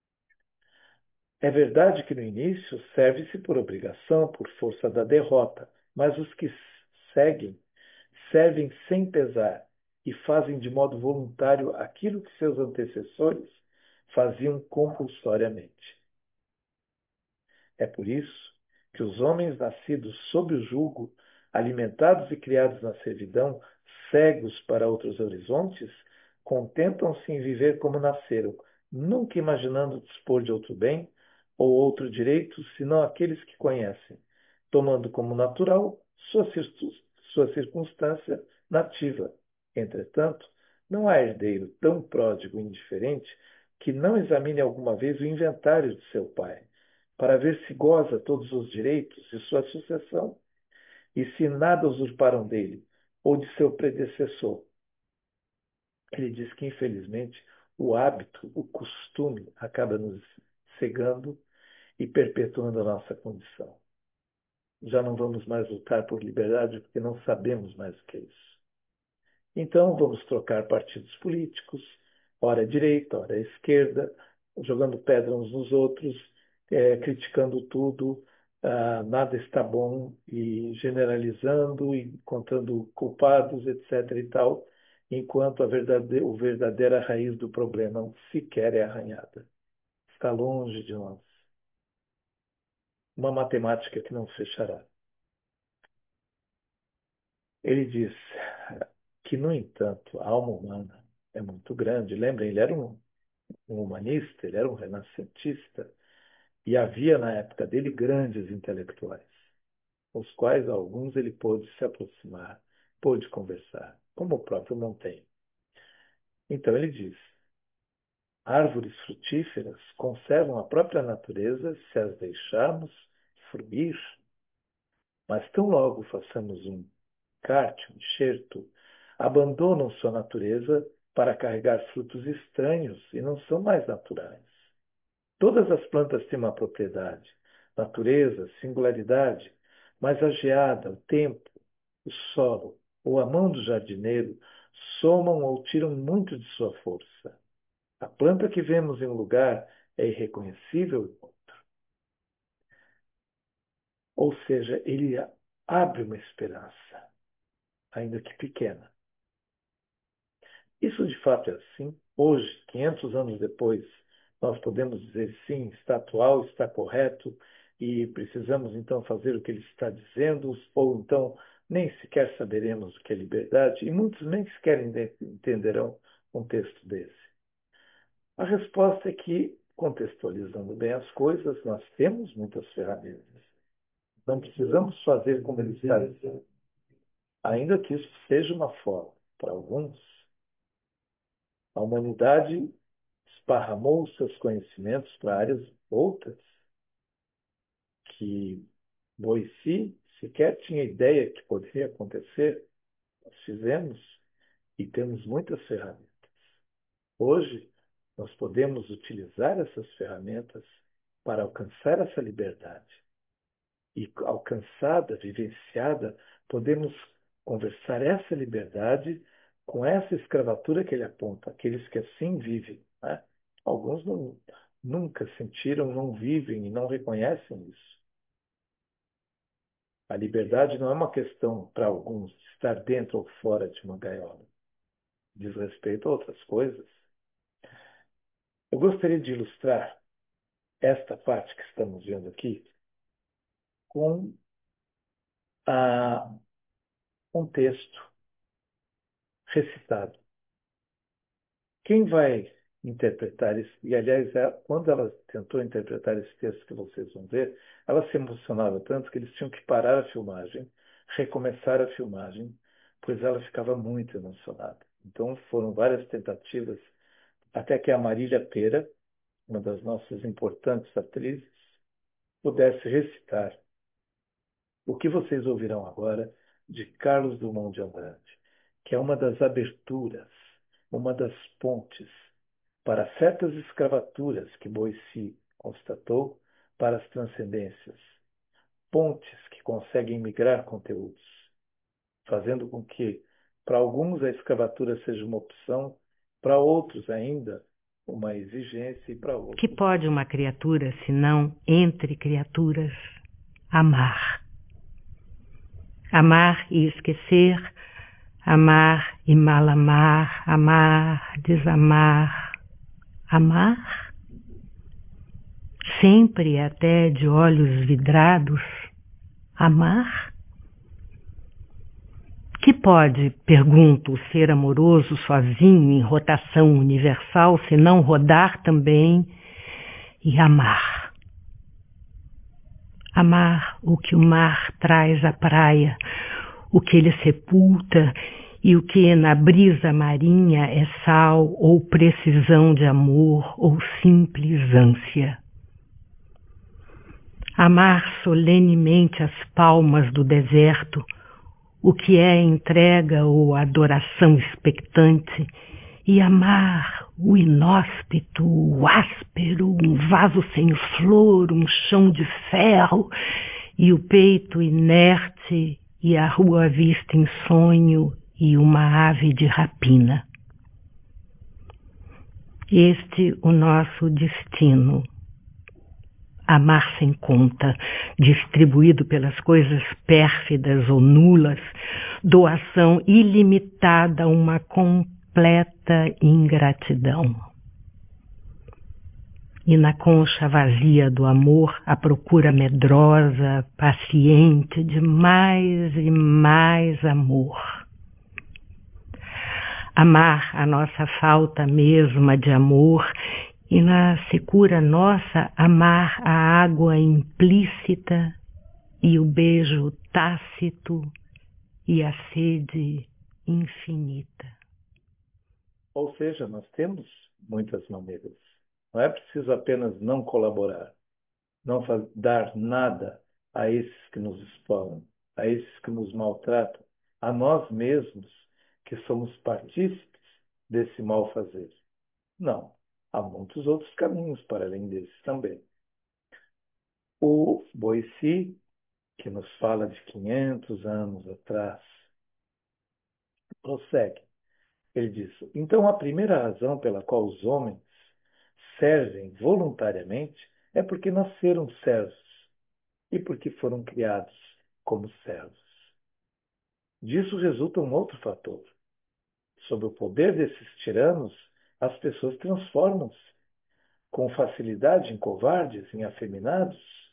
É verdade que no início serve-se por obrigação, por força da derrota, mas os que seguem servem sem pesar e fazem de modo voluntário aquilo que seus antecessores faziam compulsoriamente. É por isso que os homens nascidos sob o jugo, alimentados e criados na servidão, cegos para outros horizontes, contentam-se em viver como nasceram, nunca imaginando dispor de outro bem ou outro direito senão aqueles que conhecem, tomando como natural sua, sua circunstância nativa. Entretanto, não há herdeiro tão pródigo e indiferente que não examine alguma vez o inventário de seu pai para ver se goza todos os direitos de sua sucessão e se nada usurparam dele ou de seu predecessor. Ele diz que, infelizmente, o hábito, o costume, acaba nos cegando e perpetuando a nossa condição. Já não vamos mais lutar por liberdade porque não sabemos mais o que é isso. Então, vamos trocar partidos políticos, ora à direita, ora à esquerda, jogando pedra uns nos outros, eh, criticando tudo, ah, nada está bom, e generalizando e contando culpados, etc. e tal, enquanto a verdade, o verdadeira raiz do problema sequer é arranhada. Está longe de nós. Uma matemática que não fechará. Ele diz que, no entanto, a alma humana é muito grande. Lembrem, ele era um um humanista, ele era um renascentista, e havia na época dele grandes intelectuais, com os quais alguns ele pôde se aproximar, pôde conversar, como o próprio Montaigne. Então ele diz: árvores frutíferas conservam a própria natureza se as deixarmos fruir, mas tão logo façamos um carte, um enxerto, abandonam sua natureza para carregar frutos estranhos e não são mais naturais. Todas as plantas têm uma propriedade, natureza, singularidade, mas a geada, o tempo, o solo ou a mão do jardineiro somam ou tiram muito de sua força. A planta que vemos em um lugar é irreconhecível, ou seja, ele abre uma esperança, ainda que pequena. Isso de fato é assim. Hoje, quinhentos anos depois, nós podemos dizer sim, está atual, está correto e precisamos então fazer o que ele está dizendo, ou então nem sequer saberemos o que é liberdade e muitos nem sequer entenderão um texto desse. A resposta é que, contextualizando bem as coisas, nós temos muitas ferramentas. Não precisamos fazer como ele está dizendo. Ainda que isso seja uma forma, para alguns, a humanidade esparramou seus conhecimentos para áreas outras que Boici sequer tinha ideia que poderia acontecer. Nós fizemos e temos muitas ferramentas. Hoje, nós podemos utilizar essas ferramentas para alcançar essa liberdade. e alcançada, vivenciada, podemos conversar essa liberdade com essa escravatura que ele aponta, aqueles que assim vivem, né? Alguns não, nunca sentiram, não vivem e não reconhecem isso. A liberdade não é uma questão para alguns de estar dentro ou fora de uma gaiola. Diz respeito a outras coisas. Eu gostaria de ilustrar esta parte que estamos vendo aqui com ah, um texto recitado. Quem vai interpretar isso? E, aliás, é- quando ela tentou interpretar esse texto que vocês vão ver, ela se emocionava tanto que eles tinham que parar a filmagem, recomeçar a filmagem, pois ela ficava muito emocionada. Então, foram várias tentativas, até que a Marília Pêra, uma das nossas importantes atrizes, pudesse recitar o que vocês ouvirão agora de Carlos Drummond de Andrade, que é uma das aberturas, uma das pontes para certas escravaturas que Boici constatou para as transcendências, pontes que conseguem migrar conteúdos, fazendo com que, para alguns, a escravatura seja uma opção, para outros ainda, uma exigência e para Que outros. pode uma criatura, senão, entre criaturas, amar? Amar e esquecer, amar e mal amar, amar, desamar, amar? Sempre até de olhos vidrados, amar? Que pode, pergunto, o ser amoroso sozinho em rotação universal, se não rodar também e amar? Amar o que o mar traz à praia, o que ele sepulta e o que na brisa marinha é sal ou precisão de amor ou simples ânsia. Amar solenemente as palmas do deserto, o que é entrega ou adoração expectante, e amar o inóspito, o áspero, um vaso sem flor, um chão de ferro, e o peito inerte, e a rua vista em sonho, e uma ave de rapina. Este o nosso destino. Amar sem conta, distribuído pelas coisas pérfidas ou nulas, doação ilimitada, uma completa ingratidão. E na concha vazia do amor, a procura medrosa, paciente de mais e mais amor. Amar a nossa falta mesma de amor e na secura nossa amar a água implícita e o beijo tácito e a sede infinita. Ou seja, nós temos muitas maneiras. Não é preciso apenas não colaborar, não dar nada a esses que nos exploram, a esses que nos maltratam, a nós mesmos que somos partícipes desse mal fazer. Não, há muitos outros caminhos para além desses também. O Boici, que nos fala de quinhentos anos atrás, prossegue. Ele diz: então a primeira razão pela qual os homens servem voluntariamente é porque nasceram servos e porque foram criados como servos. Disso resulta um outro fator. Sob o poder desses tiranos, as pessoas transformam-se com facilidade em covardes, em afeminados.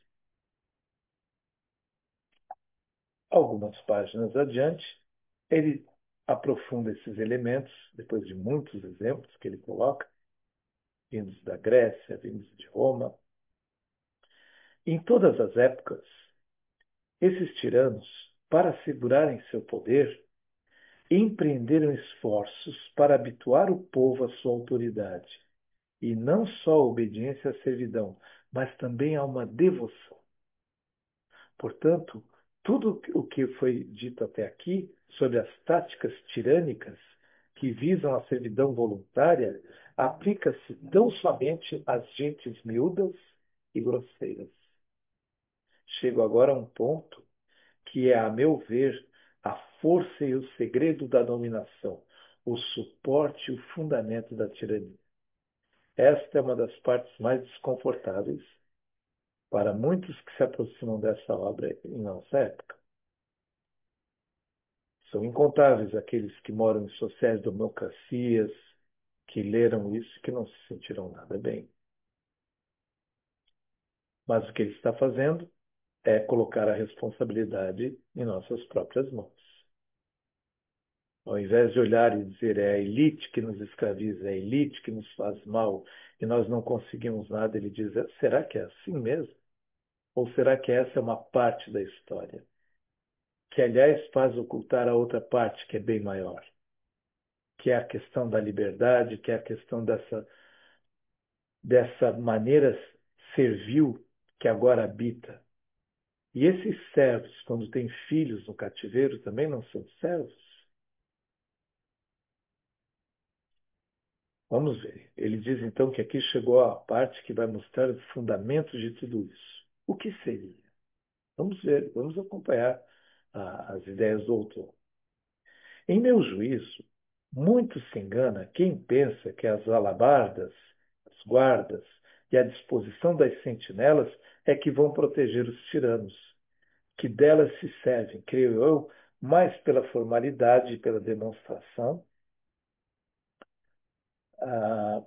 Algumas páginas adiante, ele aprofunda esses elementos, depois de muitos exemplos que ele coloca, vindos da Grécia, vindos de Roma. Em todas as épocas, esses tiranos, para assegurarem seu poder, empreenderam esforços para habituar o povo à sua autoridade, e não só a obediência à servidão, mas também a uma devoção. Portanto, tudo o que foi dito até aqui sobre as táticas tirânicas que visam a servidão voluntária aplica-se tão somente às gentes miúdas e grosseiras. Chego agora a um ponto que é, a meu ver, a força e o segredo da dominação, o suporte e o fundamento da tirania. Esta é uma das partes mais desconfortáveis para muitos que se aproximam dessa obra em nossa época. São incontáveis aqueles que moram em sociais-democracias, que leram isso e que não se sentiram nada bem. Mas o que ele está fazendo é colocar a responsabilidade em nossas próprias mãos. Ao invés de olhar e dizer é a elite que nos escraviza, é a elite que nos faz mal e nós não conseguimos nada, ele diz: será que é assim mesmo? Ou será que essa é uma parte da história? Que, aliás, faz ocultar a outra parte que é bem maior, que é a questão da liberdade, que é a questão dessa, dessa maneira servil que agora habita. E esses servos, quando têm filhos no cativeiro, também não são servos? Vamos ver. Ele diz então que aqui chegou a parte que vai mostrar os fundamentos de tudo isso. O que seria? Vamos ver, vamos acompanhar ah, as ideias do autor. Em meu juízo, muito se engana quem pensa que as alabardas, as guardas e a disposição das sentinelas é que vão proteger os tiranos, que delas se servem, creio eu, mais pela formalidade e pela demonstração, ah,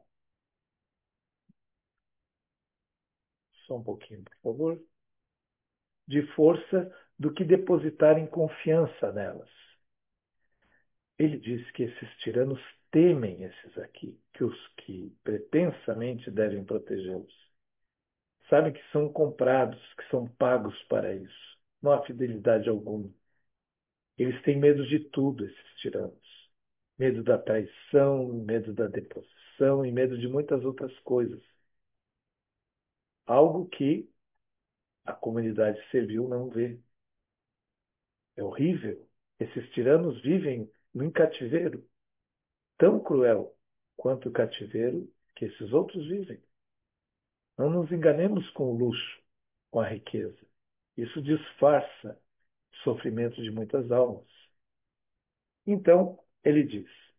só um pouquinho, por favor, de força do que depositarem confiança nelas. Ele diz que esses tiranos temem esses aqui, que os que pretensamente devem protegê-los. Sabem que são comprados, que são pagos para isso. Não há fidelidade alguma. Eles têm medo de tudo, esses tiranos. Medo da traição, medo da deposição e medo de muitas outras coisas. Algo que a comunidade civil não vê. É horrível. Esses tiranos vivem num cativeiro tão cruel quanto o cativeiro que esses outros vivem. Não nos enganemos com o luxo, com a riqueza. Isso disfarça o sofrimento de muitas almas. Então, ele diz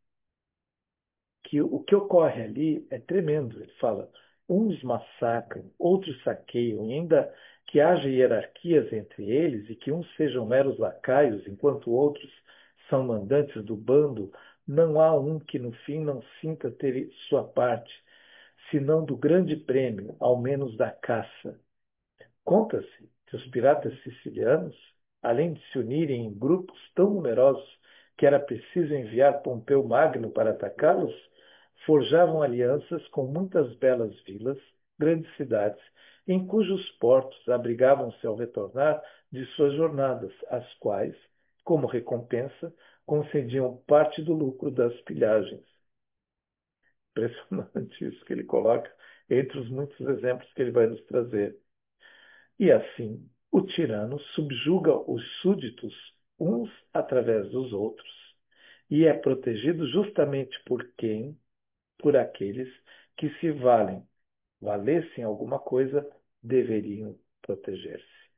que o que ocorre ali é tremendo. Ele fala: uns massacram, outros saqueiam, e ainda que haja hierarquias entre eles e que uns sejam meros lacaios, enquanto outros são mandantes do bando, não há um que no fim não sinta ter sua parte, senão do grande prêmio, ao menos da caça. Conta-se que os piratas sicilianos, além de se unirem em grupos tão numerosos que era preciso enviar Pompeu Magno para atacá-los, forjavam alianças com muitas belas vilas, grandes cidades, em cujos portos abrigavam-se ao retornar de suas jornadas, as quais, como recompensa, concediam parte do lucro das pilhagens. Impressionante isso que ele coloca entre os muitos exemplos que ele vai nos trazer. E assim, o tirano subjuga os súditos uns através dos outros e é protegido justamente por quem? Por aqueles que se valem, valessem alguma coisa, deveriam proteger-se.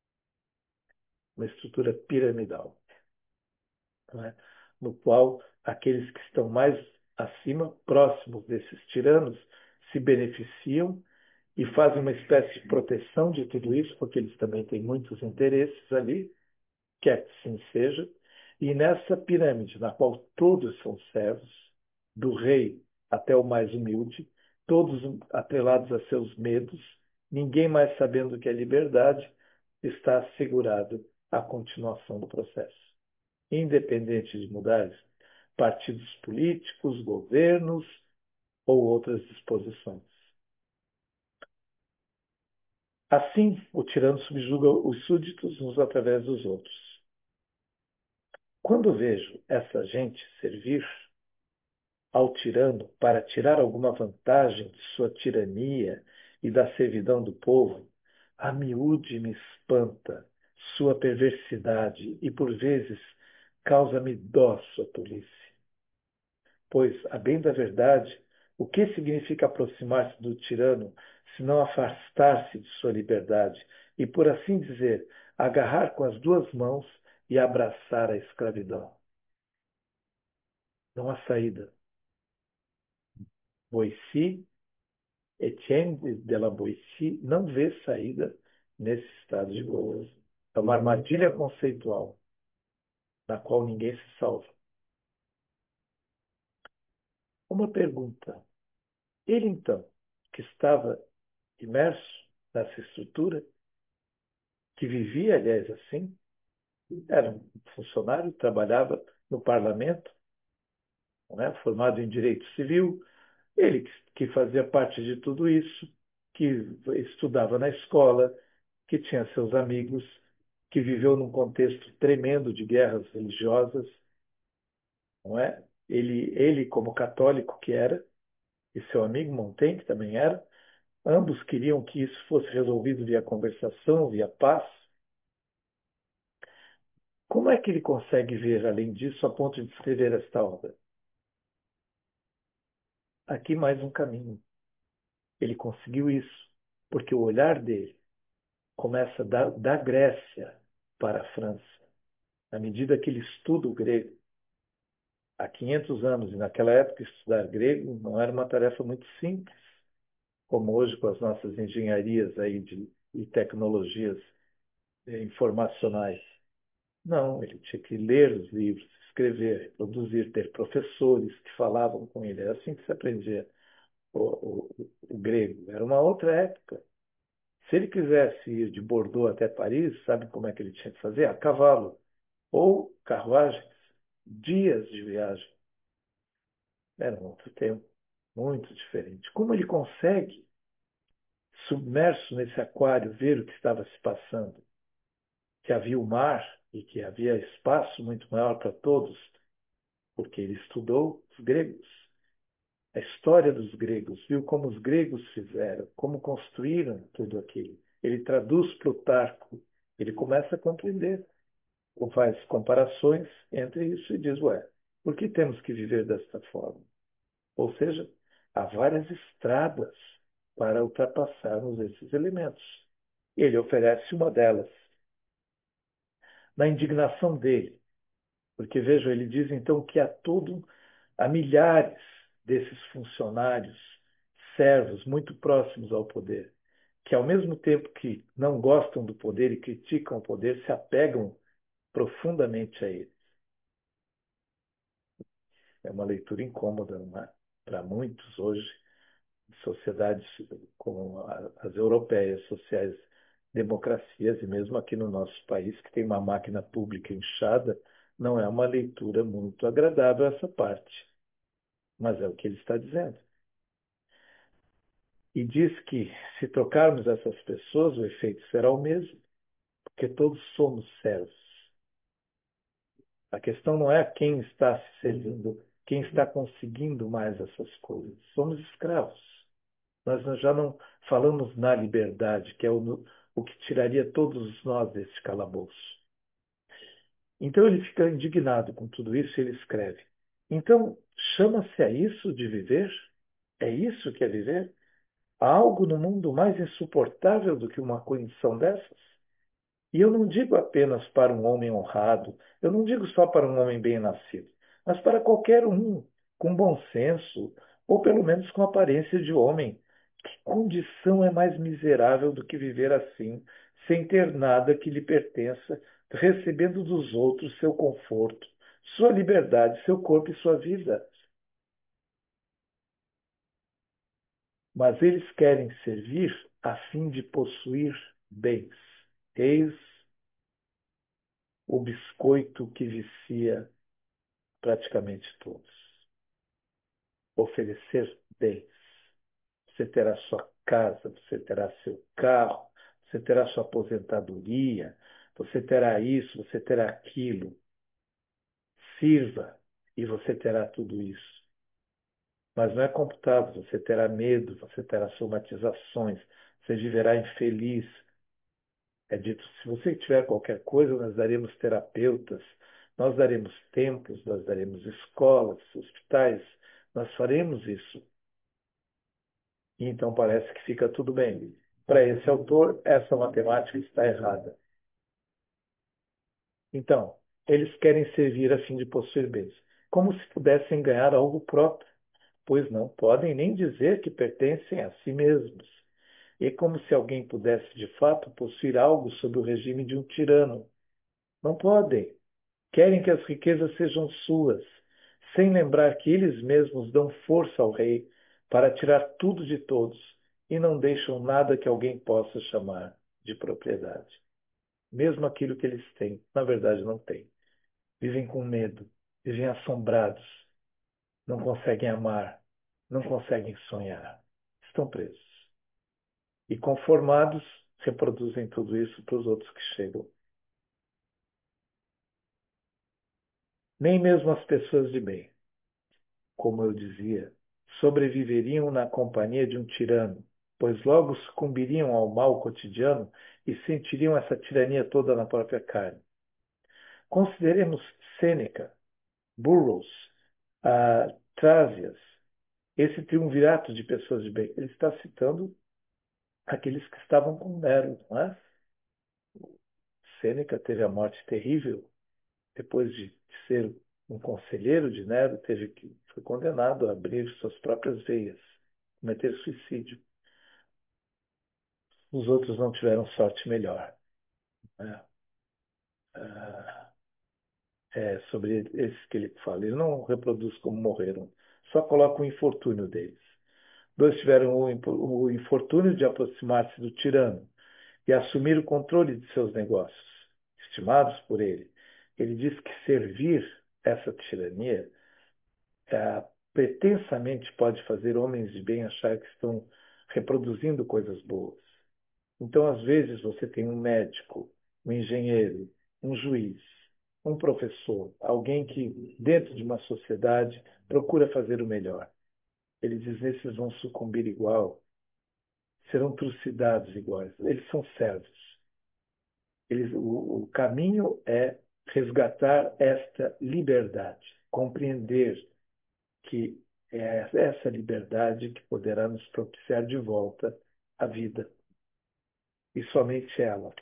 Uma estrutura piramidal, não é? No qual aqueles que estão mais acima, próximos desses tiranos, se beneficiam e fazem uma espécie de proteção de tudo isso, porque eles também têm muitos interesses ali, quer que sim seja, e nessa pirâmide, na qual todos são servos, do rei até o mais humilde, todos atrelados a seus medos, ninguém mais sabendo o que é liberdade, está assegurado a continuação do processo. Independente de mudares partidos políticos, governos ou outras disposições. Assim, o tirano subjuga os súditos uns através dos outros. Quando vejo essa gente servir ao tirano para tirar alguma vantagem de sua tirania e da servidão do povo, a miúde me espanta sua perversidade e, por vezes, causa-me dó sua tolice. Pois, a bem da verdade, o que significa aproximar-se do tirano, se não afastar-se de sua liberdade, e, por assim dizer, agarrar com as duas mãos e abraçar a escravidão. Não há saída. Boici, Etienne de la Boétie, não vê saída nesse estado de coisas. É uma armadilha conceitual na qual ninguém se salva. Uma pergunta. Ele, então, que estava imerso nessa estrutura, que vivia, aliás, assim, era um funcionário, trabalhava no parlamento, né, formado em direito civil, ele que, que fazia parte de tudo isso, que estudava na escola, que tinha seus amigos, que viveu num contexto tremendo de guerras religiosas, não é? Ele, ele como católico que era, e seu amigo Montaigne, que também era, ambos queriam que isso fosse resolvido via conversação, via paz. Como é que ele consegue ver, além disso, a ponto de escrever esta obra? Aqui mais um caminho. Ele conseguiu isso porque o olhar dele começa da, da Grécia para a França. À medida que ele estuda o grego, há quinhentos anos, e naquela época estudar grego não era uma tarefa muito simples, como hoje com as nossas engenharias aí de, e tecnologias eh, informacionais. Não, ele tinha que ler os livros, escrever, produzir, ter professores que falavam com ele. Era assim que se aprendia o, o, o grego. Era uma outra época. Se ele quisesse ir de Bordeaux até Paris, sabe como é que ele tinha que fazer? A cavalo ou carruagens, dias de viagem. Era um outro tempo, muito diferente. Como ele consegue, submerso nesse aquário, ver o que estava se passando? Que havia o mar e que havia espaço muito maior para todos, porque ele estudou os gregos, a história dos gregos, viu como os gregos fizeram, como construíram tudo aquilo. Ele traduz Plutarco, ele começa a compreender, ou faz comparações entre isso e diz, ué, por que temos que viver desta forma? Ou seja, há várias estradas para ultrapassarmos esses elementos. Ele oferece uma delas. Na indignação dele, porque vejam, ele diz então que há todo, há milhares desses funcionários, servos muito próximos ao poder, que ao mesmo tempo que não gostam do poder e criticam o poder, se apegam profundamente a ele. É uma leitura incômoda, é? Para muitos hoje, sociedades como as europeias, sociais democracias, e mesmo aqui no nosso país, que tem uma máquina pública inchada, não é uma leitura muito agradável essa parte. Mas é o que ele está dizendo. E diz que se trocarmos essas pessoas, o efeito será o mesmo, porque todos somos servos. A questão não é quem está se servindo, quem está conseguindo mais essas coisas. Somos escravos. Nós já não falamos na liberdade, que é o, o que tiraria todos nós desse calabouço. Então ele fica indignado com tudo isso e ele escreve. Então, chama-se a isso de viver? É isso que é viver? Há algo no mundo mais insuportável do que uma condição dessas? E eu não digo apenas para um homem honrado, eu não digo só para um homem bem-nascido, mas para qualquer um com bom senso, ou pelo menos com aparência de homem. Que condição é mais miserável do que viver assim, sem ter nada que lhe pertença, recebendo dos outros seu conforto, sua liberdade, seu corpo e sua vida? Mas eles querem servir a fim de possuir bens. Eis o biscoito que vicia praticamente todos. Oferecer bens. Você terá sua casa, você terá seu carro, você terá sua aposentadoria, você terá isso, você terá aquilo. Sirva e você terá tudo isso. Mas não é computado, você terá medo, você terá somatizações, você viverá infeliz. É dito, se você tiver qualquer coisa, nós daremos terapeutas, nós daremos templos, nós daremos escolas, hospitais, nós faremos isso. E então parece que fica tudo bem. Para esse autor, essa matemática está errada. Então, eles querem servir a fim de possuir bens, como se pudessem ganhar algo próprio, pois não podem nem dizer que pertencem a si mesmos. E como se alguém pudesse de fato possuir algo sob o regime de um tirano. Não podem. Querem que as riquezas sejam suas, sem lembrar que eles mesmos dão força ao rei para tirar tudo de todos e não deixam nada que alguém possa chamar de propriedade. Mesmo aquilo que eles têm, na verdade não têm. Vivem com medo, vivem assombrados, não conseguem amar, não conseguem sonhar. Estão presos. E conformados, reproduzem tudo isso para os outros que chegam. Nem mesmo as pessoas de bem, como eu dizia, sobreviveriam na companhia de um tirano, pois logo sucumbiriam ao mal cotidiano e sentiriam essa tirania toda na própria carne. Consideremos Sêneca, Burroughs, ah, Trásias, esse triunvirato de pessoas de bem. Ele está citando aqueles que estavam com Nero, não é? Sêneca teve a morte terrível depois de ser um conselheiro de Nero, teve que foi condenado a abrir suas próprias veias, cometer suicídio. Os outros não tiveram sorte melhor, né? Ah, é sobre esses que ele fala. Ele não reproduz como morreram, só coloca o infortúnio deles. Dois tiveram o impo- o infortúnio de aproximar-se do tirano e assumir o controle de seus negócios, estimados por ele. Ele diz que servir essa tirania é, pretensamente pode fazer homens de bem achar que estão reproduzindo coisas boas. Então, às vezes, você tem um médico, um engenheiro, um juiz, um professor, alguém que, dentro de uma sociedade, procura fazer o melhor. Ele diz: esses vão sucumbir igual, serão trucidados iguais. Eles são servos. Eles, o, o caminho é resgatar esta liberdade, compreender que é essa liberdade que poderá nos propiciar de volta a vida, e somente ela.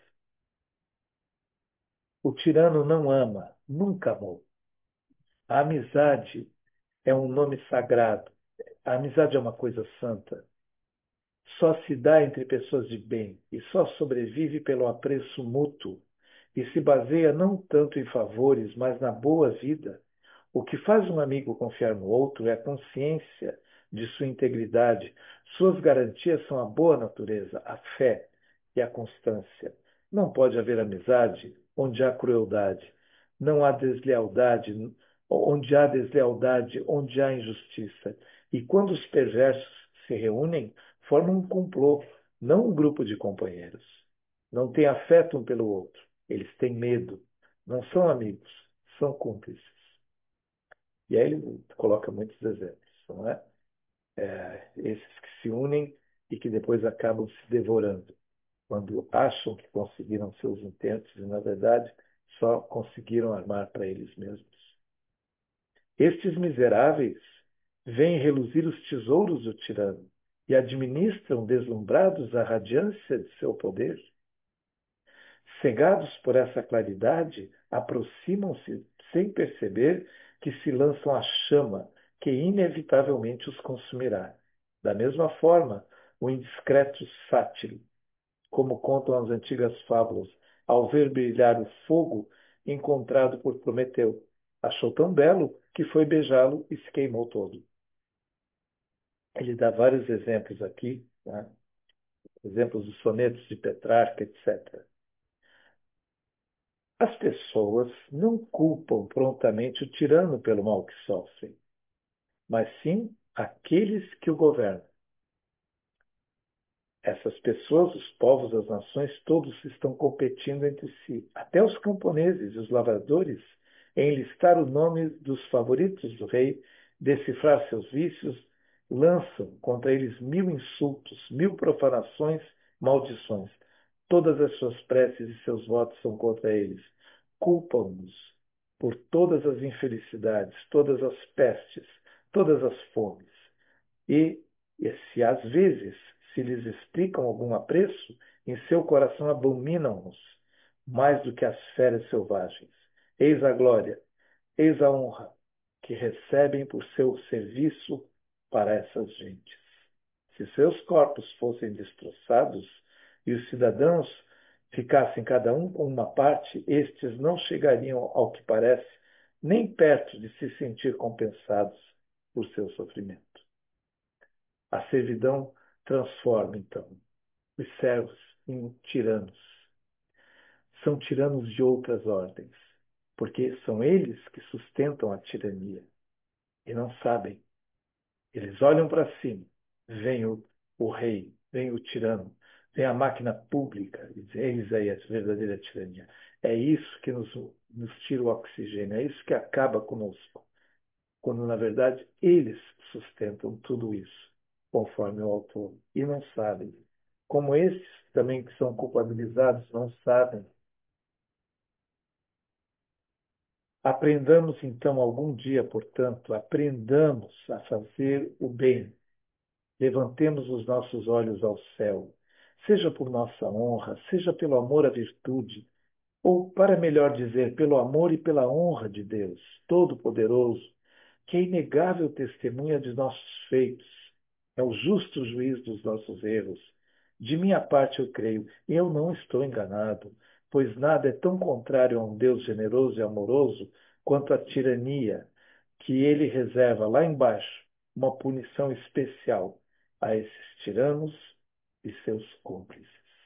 O tirano não ama, nunca amou. A amizade é um nome sagrado. A amizade é uma coisa santa. Só se dá entre pessoas de bem e só sobrevive pelo apreço mútuo e se baseia não tanto em favores, mas na boa vida. O que faz um amigo confiar no outro é a consciência de sua integridade. Suas garantias são a boa natureza, a fé e a constância. Não pode haver amizade onde há crueldade. Não há deslealdade onde há deslealdade, onde há injustiça. E quando os perversos se reúnem, formam um complô, não um grupo de companheiros. Não têm afeto um pelo outro. Eles têm medo. Não são amigos, são cúmplices. E aí ele coloca muitos exemplos, não é? É, esses que se unem e que depois acabam se devorando, quando acham que conseguiram seus intentos e, na verdade, só conseguiram armar para eles mesmos. Estes miseráveis veem reluzir os tesouros do tirano e administram deslumbrados a radiância de seu poder. Cegados por essa claridade, aproximam-se sem perceber que se lançam à chama que inevitavelmente os consumirá. Da mesma forma, o indiscreto sátiro, como contam as antigas fábulas, ao ver brilhar o fogo encontrado por Prometeu, achou tão belo que foi beijá-lo e se queimou todo. Ele dá vários exemplos aqui, né? Exemplos dos sonetos de Petrarca, etcétera. As pessoas não culpam prontamente o tirano pelo mal que sofrem, mas sim aqueles que o governam. Essas pessoas, os povos, as nações, todos estão competindo entre si, até os camponeses e os lavradores, em listar o nome dos favoritos do rei, decifrar seus vícios, lançam contra eles mil insultos, mil profanações, maldições. Todas as suas preces e seus votos são contra eles. Culpam-nos por todas as infelicidades, todas as pestes, todas as fomes. E, e se às vezes se lhes explicam algum apreço, em seu coração abominam-nos, mais do que as feras selvagens. Eis a glória, eis a honra, que recebem por seu serviço para essas gentes. Se seus corpos fossem destroçados e os cidadãos ficassem cada um com uma parte, estes não chegariam, ao que parece, nem perto de se sentir compensados por seu sofrimento. A servidão transforma, então, os servos em tiranos. São tiranos de outras ordens, porque são eles que sustentam a tirania e não sabem. Eles olham para cima, vem o, o rei, vem o tirano, vem a máquina pública e dizem, eis aí a verdadeira tirania. É isso que nos, nos tira o oxigênio, é isso que acaba conosco. Quando, na verdade, eles sustentam tudo isso, conforme o autor, e não sabem. Como esses também que são culpabilizados não sabem. Aprendamos então algum dia, portanto, aprendamos a fazer o bem. Levantemos os nossos olhos ao céu, seja por nossa honra, seja pelo amor à virtude, ou, para melhor dizer, pelo amor e pela honra de Deus, Todo-Poderoso, que é inegável testemunha de nossos feitos, é o justo juiz dos nossos erros. De minha parte eu creio, e eu não estou enganado, pois nada é tão contrário a um Deus generoso e amoroso quanto a tirania, que ele reserva lá embaixo uma punição especial a esses tiranos e seus cúmplices.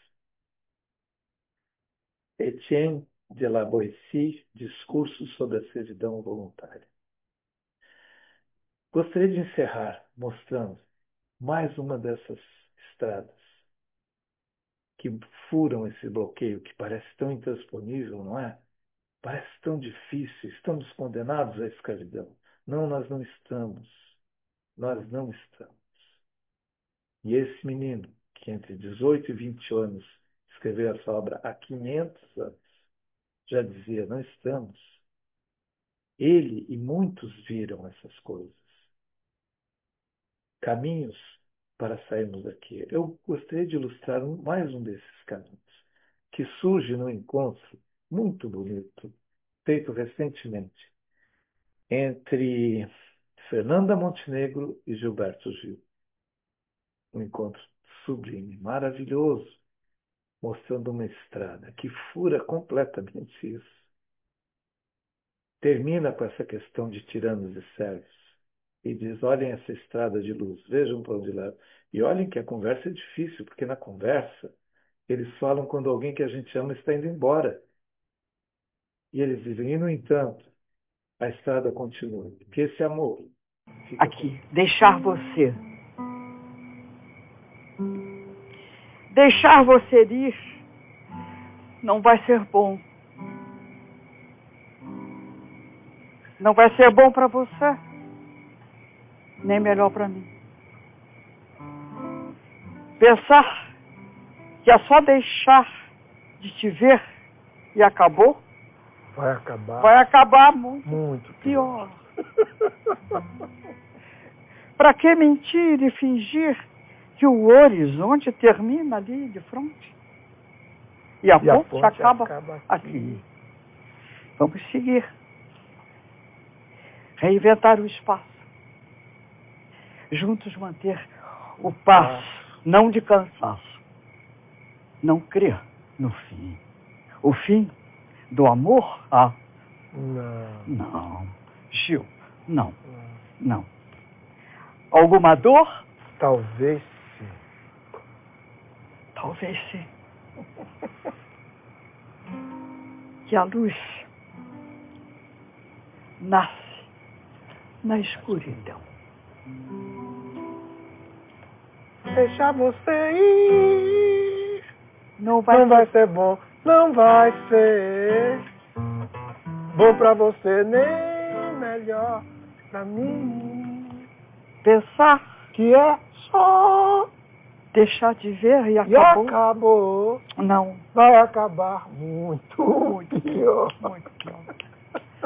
Etienne de la Boétie, Discurso sobre a Servidão Voluntária. Gostaria de encerrar mostrando mais uma dessas estradas que furam esse bloqueio que parece tão intransponível, não é? Parece tão difícil. Estamos condenados à escravidão. Não, nós não estamos. Nós não estamos. E esse menino, que entre dezoito e vinte anos escreveu essa obra há quinhentos anos, já dizia, não estamos. Ele e muitos viram essas coisas. Caminhos para sairmos daqui. Eu gostaria de ilustrar um, mais um desses caminhos, que surge no encontro muito bonito, feito recentemente, entre Fernanda Montenegro e Gilberto Gil. Um encontro sublime, maravilhoso, mostrando uma estrada que fura completamente isso. Termina com essa questão de tiranos e servos. E diz, olhem essa estrada de luz, vejam para onde leva. E olhem que a conversa é difícil, porque na conversa eles falam quando alguém que a gente ama está indo embora. E eles dizem, e no entanto, a estrada continua. Que esse amor fica aqui, com... deixar você. Deixar você ir não vai ser bom. Não vai ser bom para você, nem melhor para mim. Pensar que é só deixar de te ver e acabou, vai acabar, vai acabar muito, muito pior. Para que mentir e fingir que o horizonte termina ali de frente? E a, e ponte, a ponte acaba, acaba aqui. aqui. Vamos seguir. Reinventar o espaço. Juntos manter o passo, ah. não de cansaço. Não crer no fim. O fim do amor? Ah. Não. Não. Gil, não. Não. não. Alguma dor? Talvez sim. Talvez sim. Que a luz nasce na escuridão. Deixar você ir não vai, não ser... vai ser bom, não vai ser bom pra você, nem melhor pra mim. Pensar que é só deixar de ver e acabou. E acabou. Não. Vai acabar muito, muito pior. Muito pior.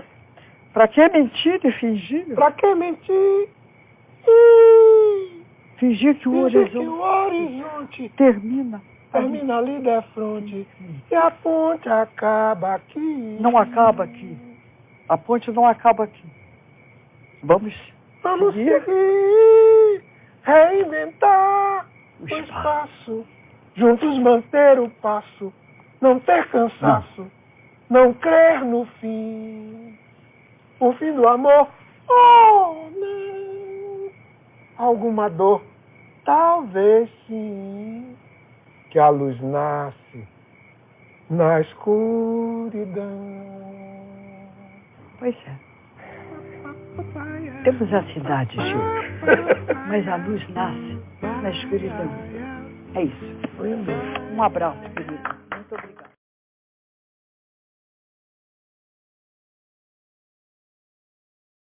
Pra que mentir e fingir? Pra que mentir e Fingir que o Fingir horizonte, que o horizonte termina. termina ali de frente e a ponte acaba aqui. Não acaba aqui. A ponte não acaba aqui. Vamos, Vamos seguir, seguir, reinventar o o espaço. espaço, juntos manter o passo, não ter cansaço, não crer no fim, o fim do amor. Oh, não. Alguma dor, talvez sim, que a luz nasce na escuridão. Pois é. Temos a cidade, Gil, mas a luz nasce na escuridão. É isso. Um abraço, querido.